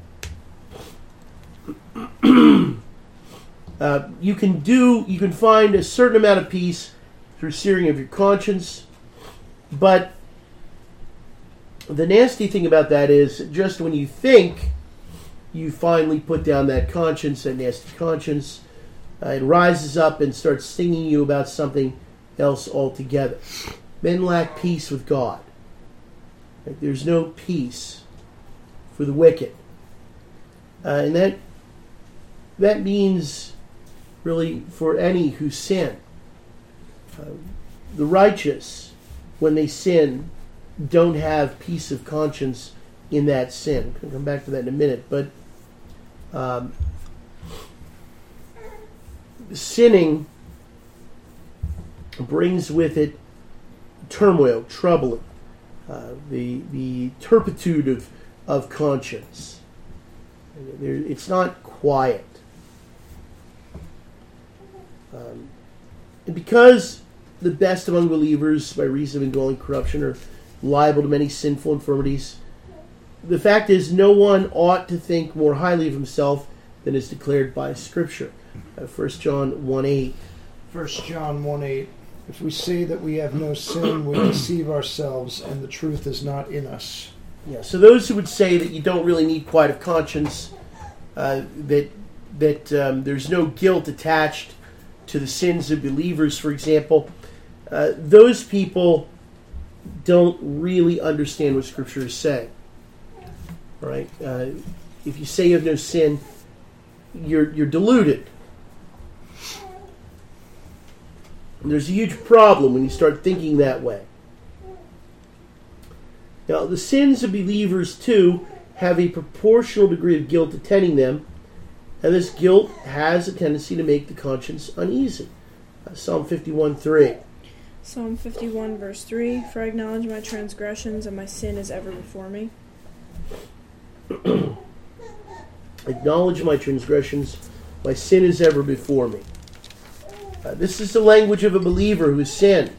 uh, you can do, you can find a certain amount of peace through searing of your conscience, but the nasty thing about that is just when you think you finally put down that conscience, that nasty conscience, uh, it rises up and starts stinging you about something else altogether. Men lack peace with God. Right? There's no peace for the wicked. Uh, and that that means really for any who sin. Uh, the righteous, when they sin, don't have peace of conscience in that sin. I'll come back to that in a minute. But um, sinning brings with it turmoil, trouble, uh, the the turpitude of of conscience. There, it's not quiet, um, and because the best among believers, by reason of indwelling corruption, are liable to many sinful infirmities, the fact is no one ought to think more highly of himself than is declared by Scripture. Uh, First John one eight. First John one eight. If we say that we have no sin, we deceive ourselves, and the truth is not in us. Yeah. So those who would say that you don't really need quiet of conscience, uh, that that um, there's no guilt attached to the sins of believers, for example, uh, those people don't really understand what Scripture is saying. All right. Uh, if you say you have no sin, you're you're deluded. And there's a huge problem when you start thinking that way. Now, the sins of believers, too, have a proportional degree of guilt attending them, and this guilt has a tendency to make the conscience uneasy. Uh, Psalm fifty-one three. Psalm fifty-one, verse three, For I acknowledge my transgressions, and my sin is ever before me. Acknowledge my transgressions, my sin is ever before me. Uh, this is the language of a believer who has sinned.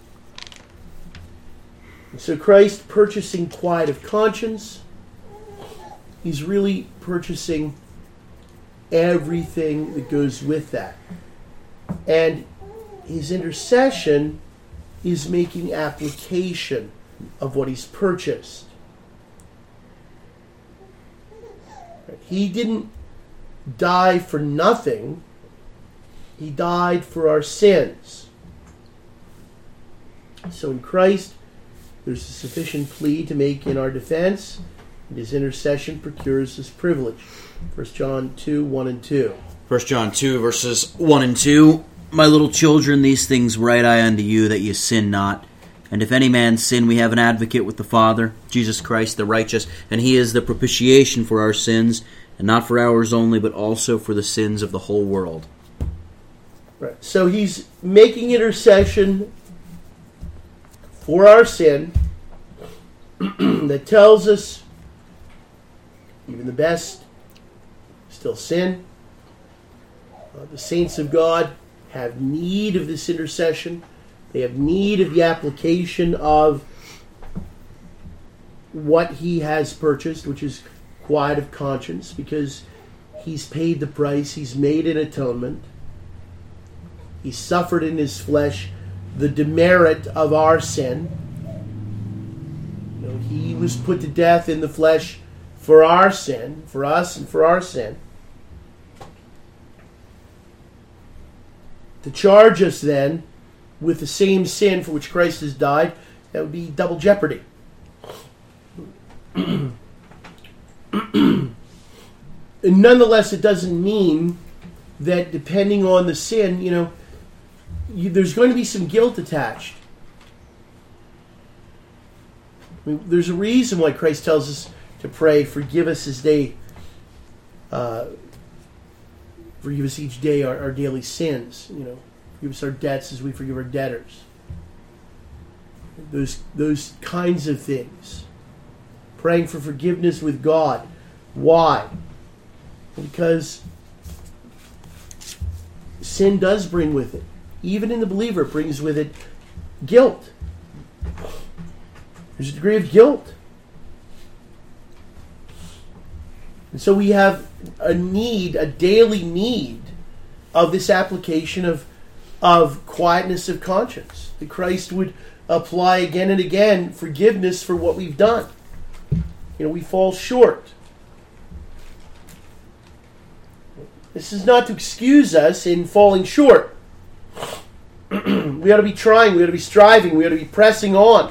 And so Christ purchasing quiet of conscience, he's really purchasing everything that goes with that. And his intercession is making application of what he's purchased. He didn't die for nothing. He died for our sins. So in Christ, there's a sufficient plea to make in our defense, and his intercession procures this privilege. First John two, one and two. First John two, verses one and two. My little children, these things write I unto you, that ye sin not. And if any man sin, we have an advocate with the Father, Jesus Christ the righteous, and he is the propitiation for our sins, and not for ours only, but also for the sins of the whole world. Right. So he's making intercession for our sin that tells us even the best still sin. Uh, the saints of God have need of this intercession. They have need of the application of what he has purchased, which is quiet of conscience, because he's paid the price. He's made an atonement. He suffered in his flesh the demerit of our sin. You know, he was put to death in the flesh for our sin, for us and for our sin. To charge us then with the same sin for which Christ has died, that would be double jeopardy. And nonetheless, it doesn't mean that depending on the sin, you know, you, there's going to be some guilt attached. I mean, there's a reason why Christ tells us to pray, forgive us as day, uh, forgive us each day our, our daily sins. You know, forgive us our debts as we forgive our debtors. Those those kinds of things. Praying for forgiveness with God. Why? Because sin does bring with it, even in the believer, it brings with it guilt. There's a degree of guilt. And so we have a need, a daily need of this application of, of quietness of conscience. That Christ would apply again and again forgiveness for what we've done. You know, we fall short. This is not to excuse us in falling short. We ought to be trying, we ought to be striving, we ought to be pressing on.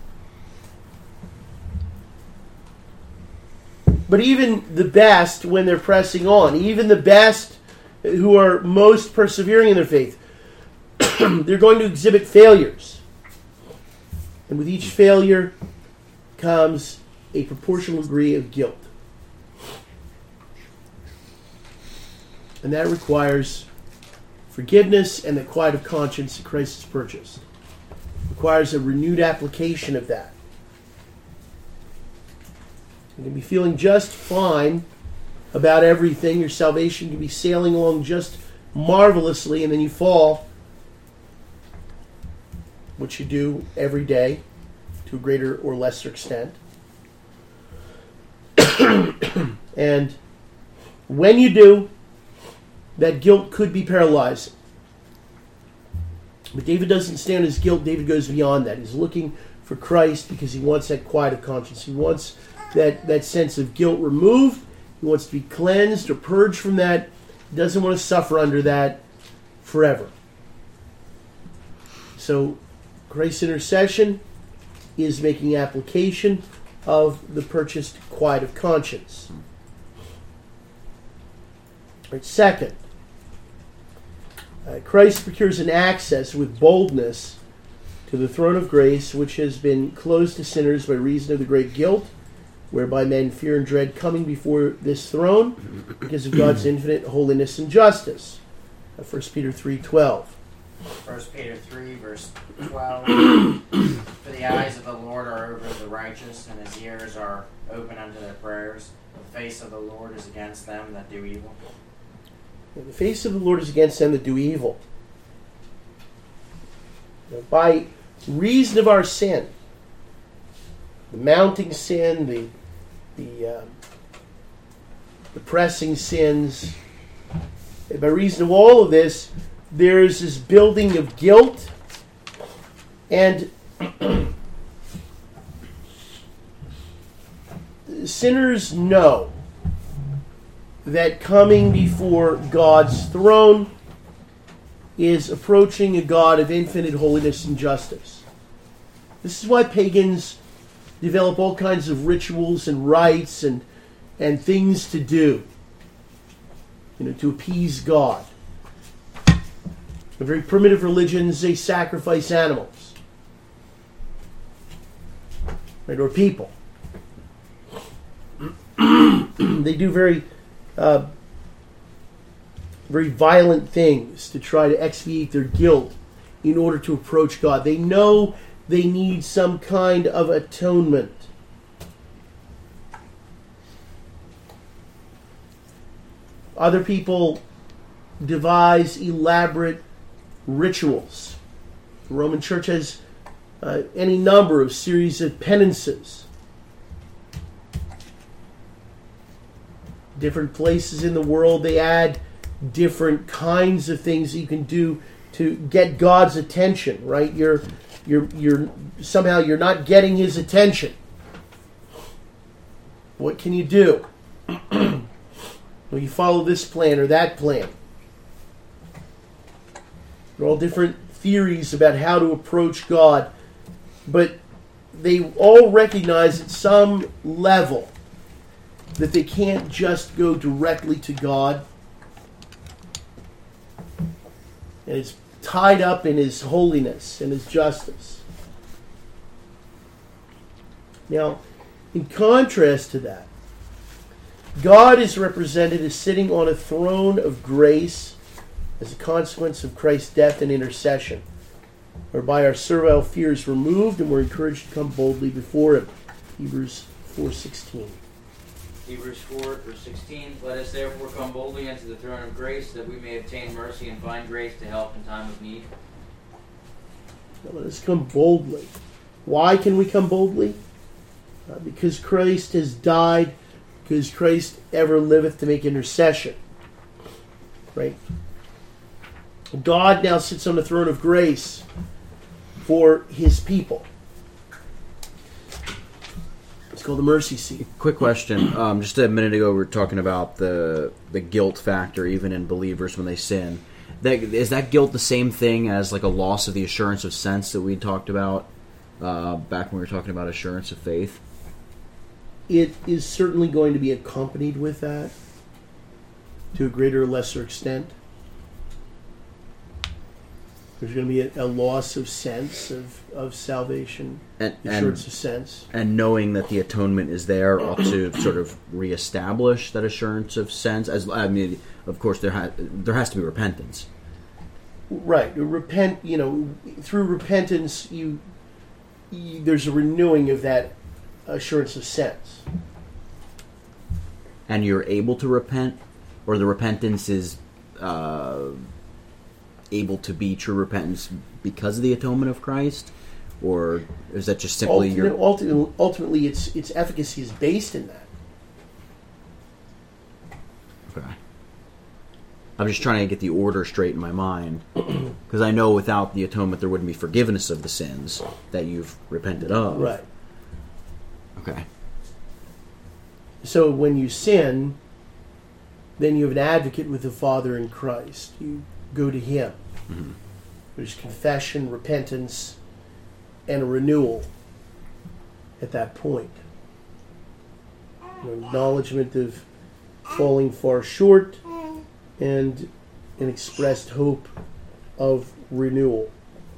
But even the best, when they're pressing on, even the best who are most persevering in their faith, they're going to exhibit failures. And with each failure comes a proportional degree of guilt. And that requires forgiveness and the quiet of conscience that Christ has purchased. It requires a renewed application of that. You can be feeling just fine about everything. Your salvation can be sailing along just marvelously, and then you fall, which you do every day to a greater or lesser extent. And when you do, that guilt could be paralyzing. But David doesn't stand on his guilt. David goes beyond that. He's looking for Christ because he wants that quiet of conscience. He wants that, that sense of guilt removed. He wants to be cleansed or purged from that. He doesn't want to suffer under that forever. So Christ's intercession is making application of the purchased quiet of conscience. Right, second, uh, Christ procures an access with boldness to the throne of grace, which has been closed to sinners by reason of the great guilt, whereby men fear and dread coming before this throne because of God's infinite holiness and justice. Uh, First Peter three twelve. First Peter three, verse twelve. For the eyes of the Lord are over the righteous, and his ears are open unto their prayers. The face of the Lord is against them that do evil. The face of the Lord is against them that do evil. By reason of our sin, the mounting sin, the the, uh, the pressing sins, by reason of all of this, there is this building of guilt, and sinners know that coming before God's throne is approaching a God of infinite holiness and justice. This is why pagans develop all kinds of rituals and rites and and things to do, you know, to appease God. In very primitive religions, they sacrifice animals, right, or people. They do very Uh, very violent things to try to expiate their guilt in order to approach God. They know they need some kind of atonement. Other people devise elaborate rituals. The Roman Church has uh, any number of series of penances. Different places in the world, they add different kinds of things that you can do to get God's attention, right? You're, you're, you're somehow you're not getting His attention. What can you do? Well, you follow this plan or that plan. They're all different theories about how to approach God, but they all recognize at some level that they can't just go directly to God. And it's tied up in His holiness and His justice. Now, in contrast to that, God is represented as sitting on a throne of grace as a consequence of Christ's death and intercession, whereby our servile fear is removed and we're encouraged to come boldly before Him. Hebrews four sixteen. Hebrews four, verse sixteen. Let us therefore come boldly unto the throne of grace, that we may obtain mercy and find grace to help in time of need. Now let us come boldly. Why can we come boldly? Uh, because Christ has died, because Christ ever liveth to make intercession. Right? God now sits on the throne of grace for His people. It's called the mercy seat. Quick question. Um, just a minute ago, we were talking about the the guilt factor, even in believers when they sin. That, is that guilt the same thing as like a loss of the assurance of sense that we talked about uh, back when we were talking about assurance of faith? It is certainly going to be accompanied with that to a greater or lesser extent. There's going to be a, a loss of sense of, of salvation, and, assurance and, of sense. And knowing that the atonement is there ought to sort of reestablish that assurance of sense. As I mean, of course, there, ha- there has to be repentance. Right. Repent, you know, through repentance, you, you there's a renewing of that assurance of sense. And you're able to repent, or the repentance is uh, able to be true repentance because of the atonement of Christ, or is that just simply Ultimate, your ultimately, ultimately, its its efficacy is based in that. Okay. I'm just trying to get the order straight in my mind, because I know without the atonement there wouldn't be forgiveness of the sins that you've repented of. Right. Okay. So when you sin, then you have an advocate with the Father in Christ. You go to Him. Mm-hmm. There's confession, repentance, and a renewal at that point. An acknowledgement of falling far short and an expressed hope of renewal.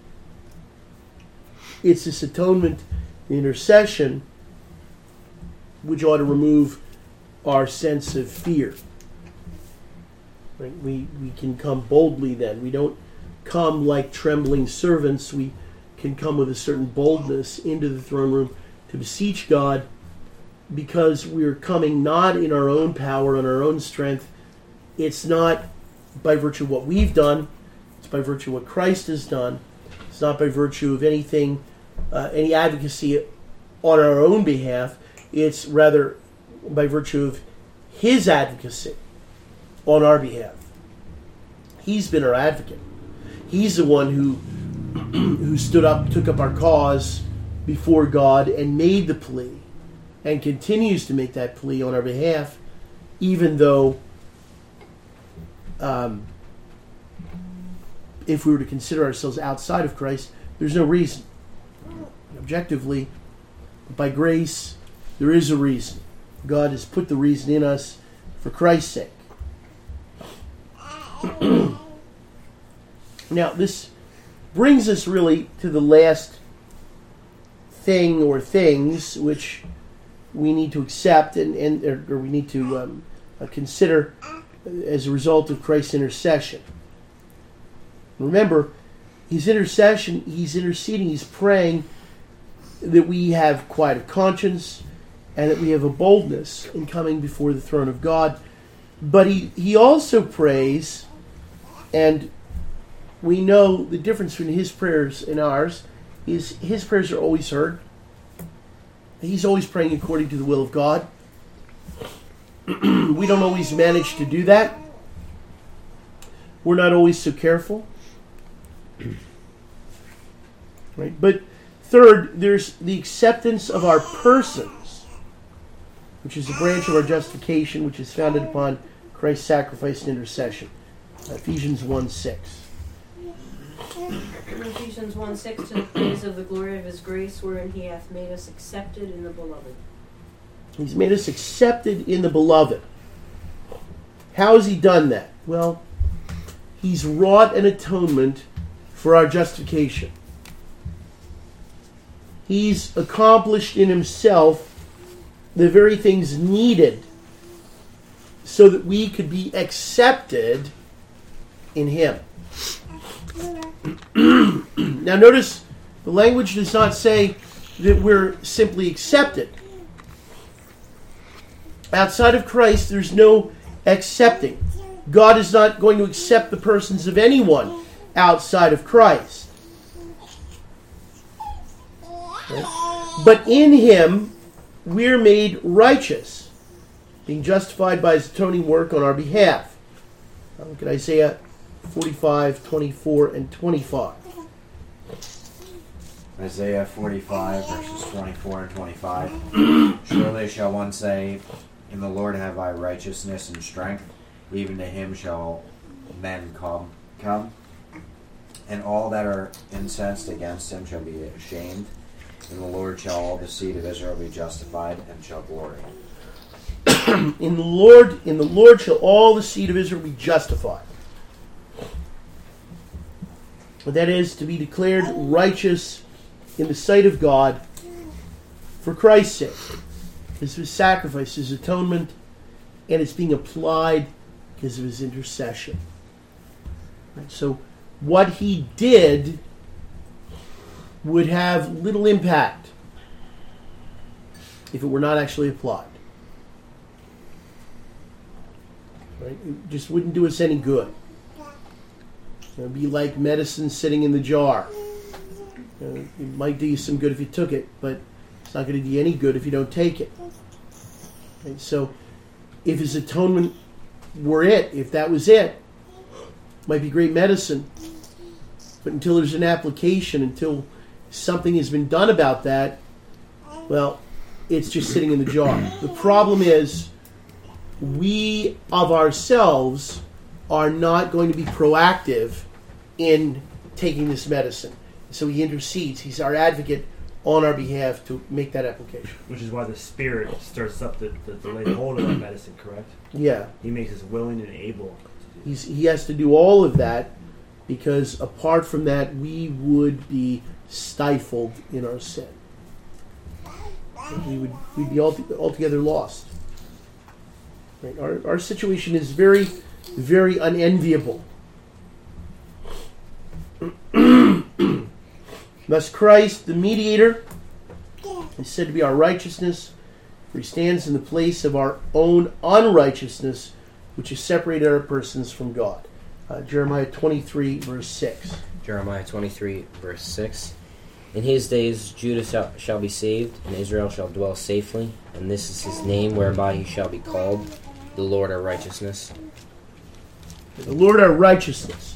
It's this atonement, the intercession, which ought to remove our sense of fear. Right? We we can come boldly then. We don't come like trembling servants. We can come with a certain boldness into the throne room to beseech God, because we're coming not in our own power, on our own strength. It's not by virtue of what we've done. It's by virtue of what Christ has done. It's not by virtue of anything, uh, any advocacy on our own behalf. It's rather by virtue of His advocacy on our behalf. He's been our advocate. He's the one who who stood up, took up our cause before God and made the plea, and continues to make that plea on our behalf, even though um, if we were to consider ourselves outside of Christ, there's no reason. Objectively, by grace, there is a reason. God has put the reason in us for Christ's sake. Now, this brings us really to the last thing or things which we need to accept and, and or, or we need to um, uh, consider as a result of Christ's intercession. Remember, His intercession, He's interceding, He's praying that we have quiet of conscience and that we have a boldness in coming before the throne of God, But he, he also prays, and we know the difference between his prayers and ours is his prayers are always heard. He's always praying according to the will of God. We don't always manage to do that. We're not always so careful. Right? But third, there's the acceptance of our persons, which is a branch of our justification, which is founded upon Christ's sacrifice and intercession. Ephesians one six. Ephesians one six, to the praise of the glory of his grace, wherein he hath made us accepted in the beloved. He's made us accepted in the beloved. How has he done that? Well, he's wrought an atonement for our justification. He's accomplished in himself the very things needed so that we could be accepted in him. Now notice, the language does not say that we're simply accepted. Outside of Christ, there's no accepting. God is not going to accept the persons of anyone outside of Christ. Right? But in him, we're made righteous, being justified by his atoning work on our behalf. Now look at Isaiah forty-five, twenty-four, and twenty-five. Isaiah forty-five, verses twenty-four and twenty-five. Surely shall one say, in the Lord have I righteousness and strength, even to him shall men come, come. And all that are incensed against him shall be ashamed. In the Lord shall all the seed of Israel be justified and shall glory. In the Lord, in the Lord shall all the seed of Israel be justified. But that is to be declared righteous in the sight of God for Christ's sake. This is his sacrifice, his atonement, and it's being applied because of his intercession. Right? So what he did would have little impact if it were not actually applied. Right? It just wouldn't do us any good. It would be like medicine sitting in the jar. You know, it might do you some good if you took it, but it's not going to do you any good if you don't take it. Right? So if his atonement were it, if that was it, it might be great medicine, but until there's an application, until something has been done about that, well, it's just sitting in the jar. The problem is, we of ourselves are not going to be proactive in taking this medicine. So he intercedes. He's our advocate on our behalf to make that application. Which is why the Spirit stirs up the, the, the lay hold of that medicine, correct? Yeah. He makes us willing and able. He's, he has to do all of that because apart from that, we would be stifled in our sin. We would we'd be altogether lost. Right? Our, our situation is very, very unenviable. Thus Christ, the mediator, is said to be our righteousness, for he stands in the place of our own unrighteousness, which has separated our persons from God. Uh, Jeremiah twenty-three, verse six. Jeremiah twenty-three, verse six. In his days Judah shall, shall be saved, and Israel shall dwell safely, and this is his name whereby he shall be called, the Lord our righteousness. The Lord our righteousness.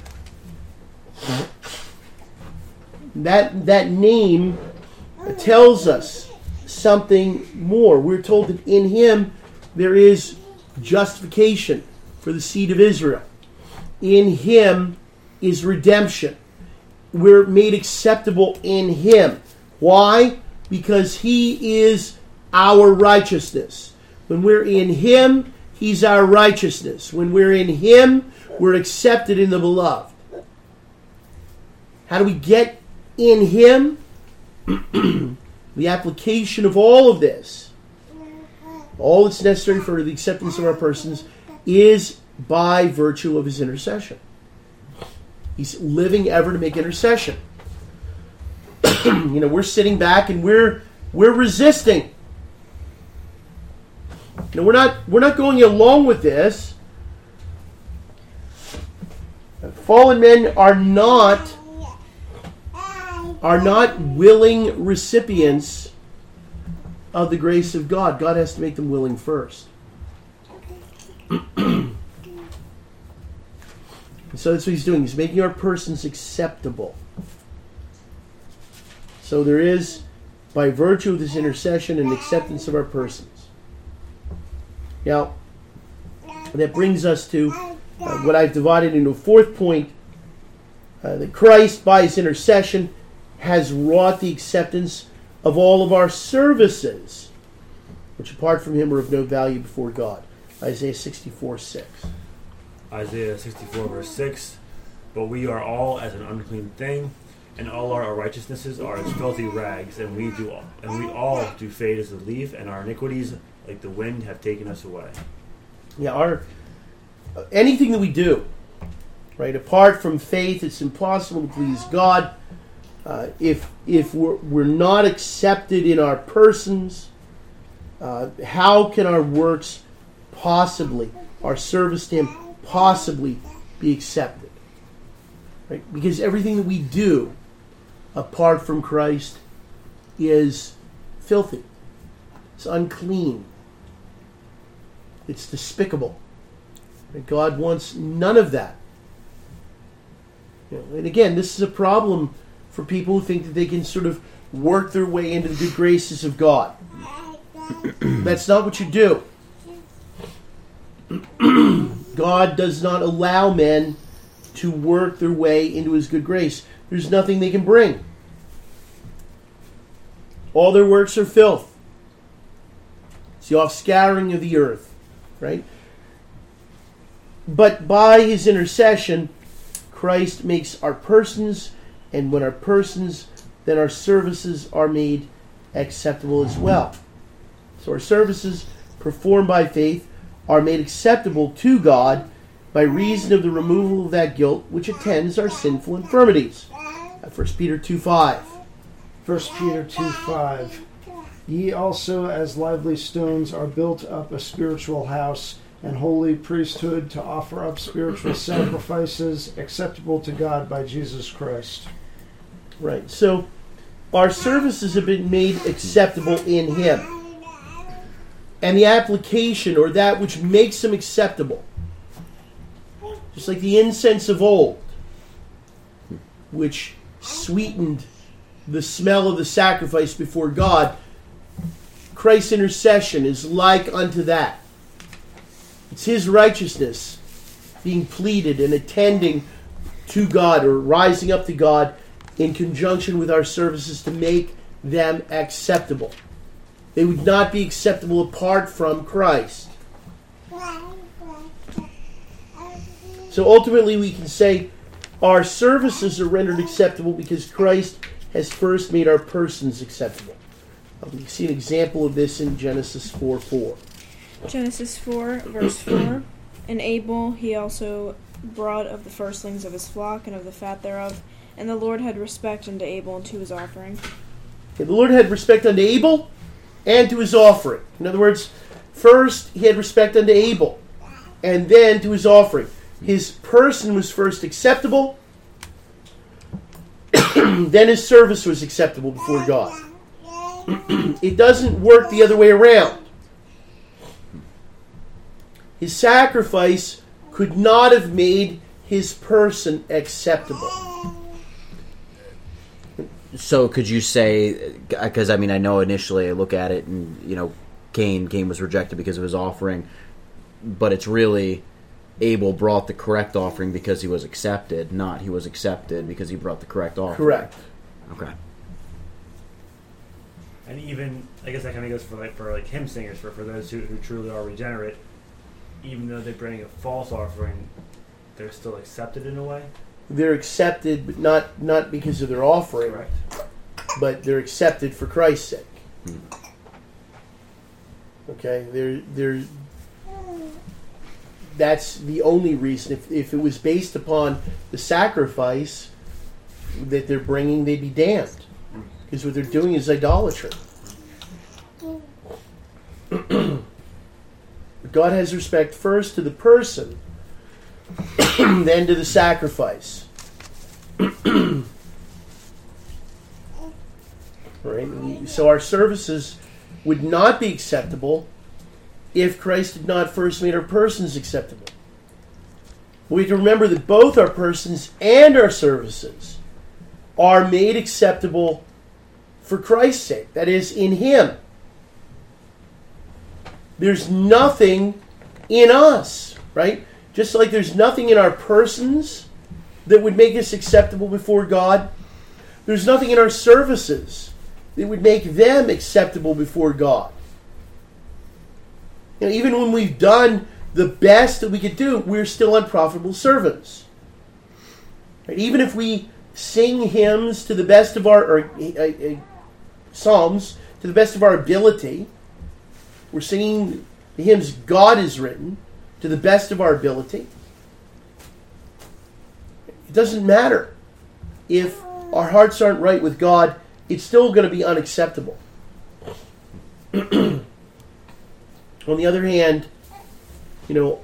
That, that name tells us something more. We're told that in him there is justification for the seed of Israel. In him is redemption. We're made acceptable in him. Why? Because he is our righteousness. When we're in him, he's our righteousness. When we're in him, we're accepted in the beloved. How do we get in him? The application of all of this, all that's necessary for the acceptance of our persons, is by virtue of his intercession. He's living ever to make intercession. You know, we're sitting back and we're we're resisting. You know, we're not we're not going along with this. Fallen men are not are not willing recipients of the grace of God. God has to make them willing first. So that's what he's doing. He's making our persons acceptable. So there is, by virtue of this intercession, an acceptance of our persons. Now, that brings us to uh, what I've divided into a fourth point, uh, that Christ, by his intercession, has wrought the acceptance of all of our services, which apart from him are of no value before God. Isaiah sixty-four six. Isaiah sixty-four verse six, but we are all as an unclean thing, and all our righteousnesses are as filthy rags, and we do all, and we all do fade as a leaf, and our iniquities, like the wind, have taken us away. Yeah, our anything that we do, right, apart from faith, it's impossible to please God. Uh, if if we're, we're not accepted in our persons, uh, how can our works possibly, our service to him, possibly be accepted? Right? Because everything that we do apart from Christ is filthy. It's unclean. It's despicable. And God wants none of that. You know, and again, this is a problem for people who think that they can sort of work their way into the good graces of God. That's not what you do. God does not allow men to work their way into his good grace. There's nothing they can bring. All their works are filth. It's the offscouring of the earth, right? But by his intercession, Christ makes our persons, and when our persons, then our services are made acceptable as well. So our services performed by faith are made acceptable to God by reason of the removal of that guilt which attends our sinful infirmities. First Peter two five. First Peter two five. Ye also as lively stones are built up a spiritual house and holy priesthood to offer up spiritual sacrifices acceptable to God by Jesus Christ. Right. So our services have been made acceptable in him. And the application, or that which makes them acceptable, just like the incense of old, which sweetened the smell of the sacrifice before God, Christ's intercession is like unto that. It's his righteousness being pleaded and attending to God, or rising up to God in conjunction with our services to make them acceptable. They would not be acceptable apart from Christ. So ultimately we can say our services are rendered acceptable because Christ has first made our persons acceptable. Um, you see an example of this in Genesis four four. Genesis four, verse four. And Abel he also brought of the firstlings of his flock and of the fat thereof. And the Lord had respect unto Abel and to his offering. Okay, the Lord had respect unto Abel and to his offering. In other words, first he had respect unto Abel, and then to his offering. His person was first acceptable, then his service was acceptable before God. It doesn't work the other way around. His sacrifice could not have made his person acceptable. So could you say, because I mean I know initially I look at it and you know Cain Cain was rejected because of his offering, but it's really Abel brought the correct offering because he was accepted, not he was accepted because he brought the correct offering. Correct. Okay. And even, I guess that kind of goes for like for like hymn singers, for, for those who, who truly are regenerate, even though they bring a false offering, they're still accepted in a way? They're accepted, but not, not because of their offering, Correct. but they're accepted for Christ's sake. Hmm. Okay? They're, they're, that's the only reason. If, if it was based upon the sacrifice that they're bringing, they'd be damned. Because what they're doing is idolatry. God has respect first to the person, then to the sacrifice. Right? So our services would not be acceptable if Christ had not first made our persons acceptable. We have to remember that both our persons and our services are made acceptable for Christ's sake. That is, in Him. There's nothing in us, right? Just like there's nothing in our persons that would make us acceptable before God, there's nothing in our services that would make them acceptable before God. You know, even when we've done the best that we could do, we're still unprofitable servants. Right? Even if we sing hymns to the best of our, or uh, uh, psalms to the best of our ability, we're singing the hymns God has written to the best of our ability. It doesn't matter if our hearts aren't right with God, it's still going to be unacceptable. On the other hand, you know,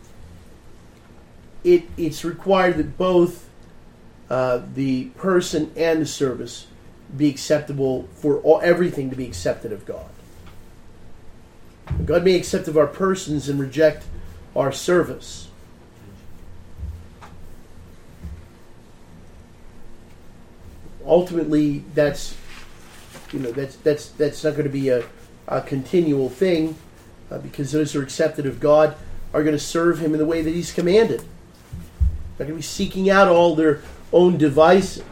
it it's required that both uh, the person and the service be acceptable for all, everything to be accepted of God. God may accept of our persons and reject our service. Ultimately, that's you know that's that's that's not going to be a, a continual thing, uh, because those who are accepted of God are going to serve Him in the way that He's commanded. They're going to be seeking out all their own devices.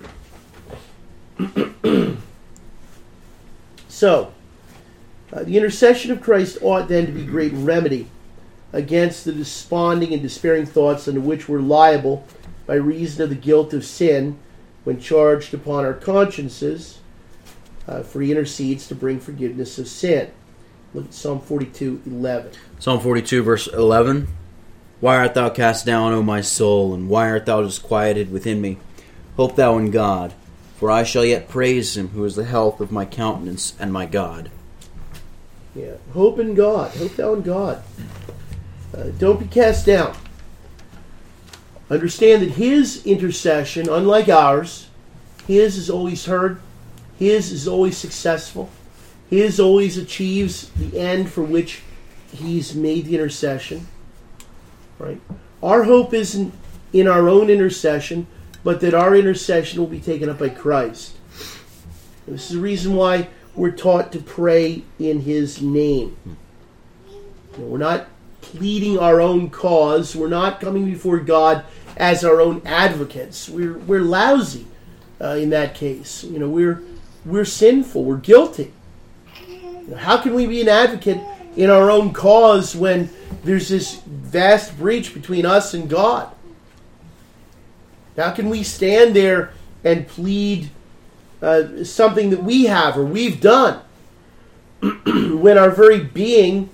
So, uh, the intercession of Christ ought then to be great remedy against the desponding and despairing thoughts unto which we're liable by reason of the guilt of sin when charged upon our consciences, uh, for He intercedes to bring forgiveness of sin. Look at Psalm forty-two eleven. Psalm forty-two, verse eleven. Why art thou cast down, O my soul, and why art thou disquieted within me? Hope thou in God, for I shall yet praise Him, who is the health of my countenance and my God. Yeah, hope in God. Hope thou in God. Uh, don't be cast down. Understand that His intercession, unlike ours, His is always heard. His is always successful. His always achieves the end for which He's made the intercession. Right? Our hope isn't in our own intercession, but that our intercession will be taken up by Christ. And this is the reason why we're taught to pray in His name. You know, we're not pleading our own cause. We're not coming before God as our own advocates. We're we're lousy uh, in that case. You know, we're we're sinful. We're guilty. You know, how can we be an advocate in our own cause when there's this vast breach between us and God? How can we stand there and plead uh, something that we have or we've done when our very being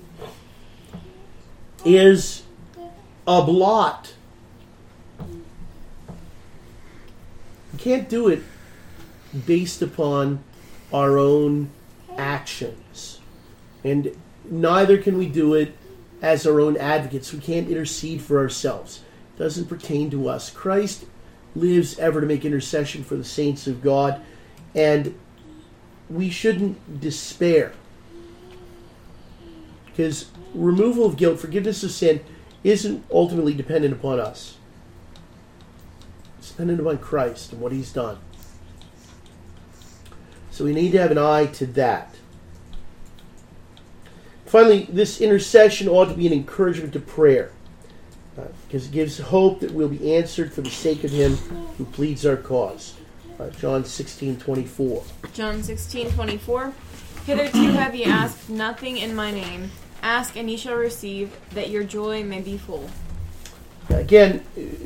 is a blot? We can't do it based upon our own actions. And neither can we do it as our own advocates. We can't intercede for ourselves. It doesn't pertain to us. Christ lives ever to make intercession for the saints of God, and we shouldn't despair. Because removal of guilt, forgiveness of sin, isn't ultimately dependent upon us. It's dependent upon Christ and what He's done. So we need to have an eye to that. Finally, this intercession ought to be an encouragement to prayer, uh, because it gives hope that we'll be answered for the sake of Him who pleads our cause. Uh, John sixteen twenty-four. John sixteen twenty-four. Hitherto have ye asked nothing in my name. Ask, and ye shall receive, that your joy may be full. Again,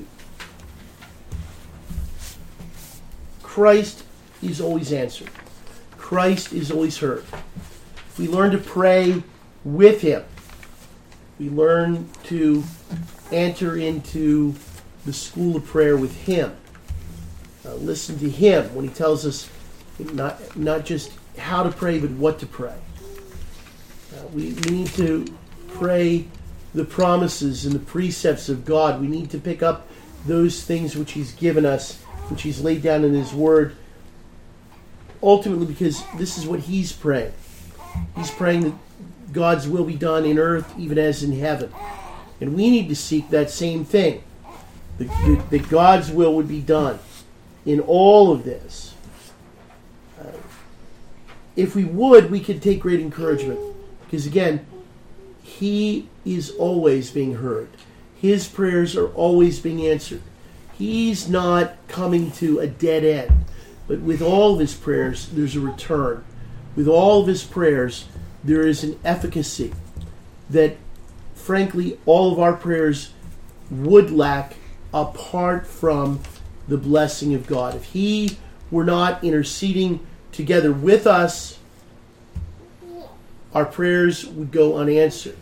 Christ is always answered. Christ is always heard. If we learn to pray with Him, we learn to enter into the school of prayer with Him. Uh, listen to Him when He tells us not, not just how to pray, but what to pray. Uh, we, we need to pray the promises and the precepts of God. We need to pick up those things which He's given us, which He's laid down in His Word, ultimately because this is what He's praying. He's praying that God's will be done in earth even as in heaven. And we need to seek that same thing, that, that, that God's will would be done in all of this. Uh, if we would, we could take great encouragement. Because again, He is always being heard. His prayers are always being answered. He's not coming to a dead end. But with all of His prayers, there's a return. With all of His prayers, there is an efficacy that, frankly, all of our prayers would lack apart from the blessing of God. If He were not interceding together with us, our prayers would go unanswered.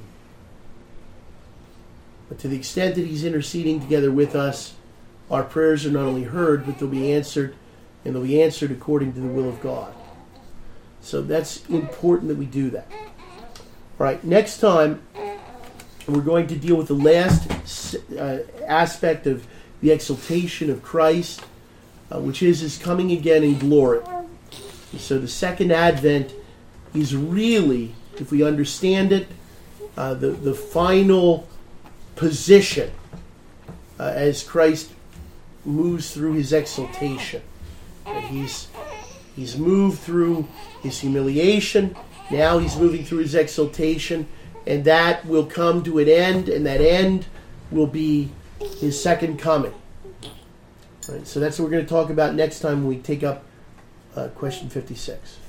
But to the extent that He's interceding together with us, our prayers are not only heard, but they'll be answered, and they'll be answered according to the will of God. So that's important that we do that. All right, next time we're going to deal with the last uh, aspect of the exaltation of Christ, uh, which is His coming again in glory. And so the second advent is really, if we understand it, uh, the, the final position uh, as Christ moves through His exaltation. And he's he's moved through His humiliation, now He's moving through His exaltation, and that will come to an end, and that end will be His second coming. All right, so that's what we're going to talk about next time when we take up uh, question fifty-six.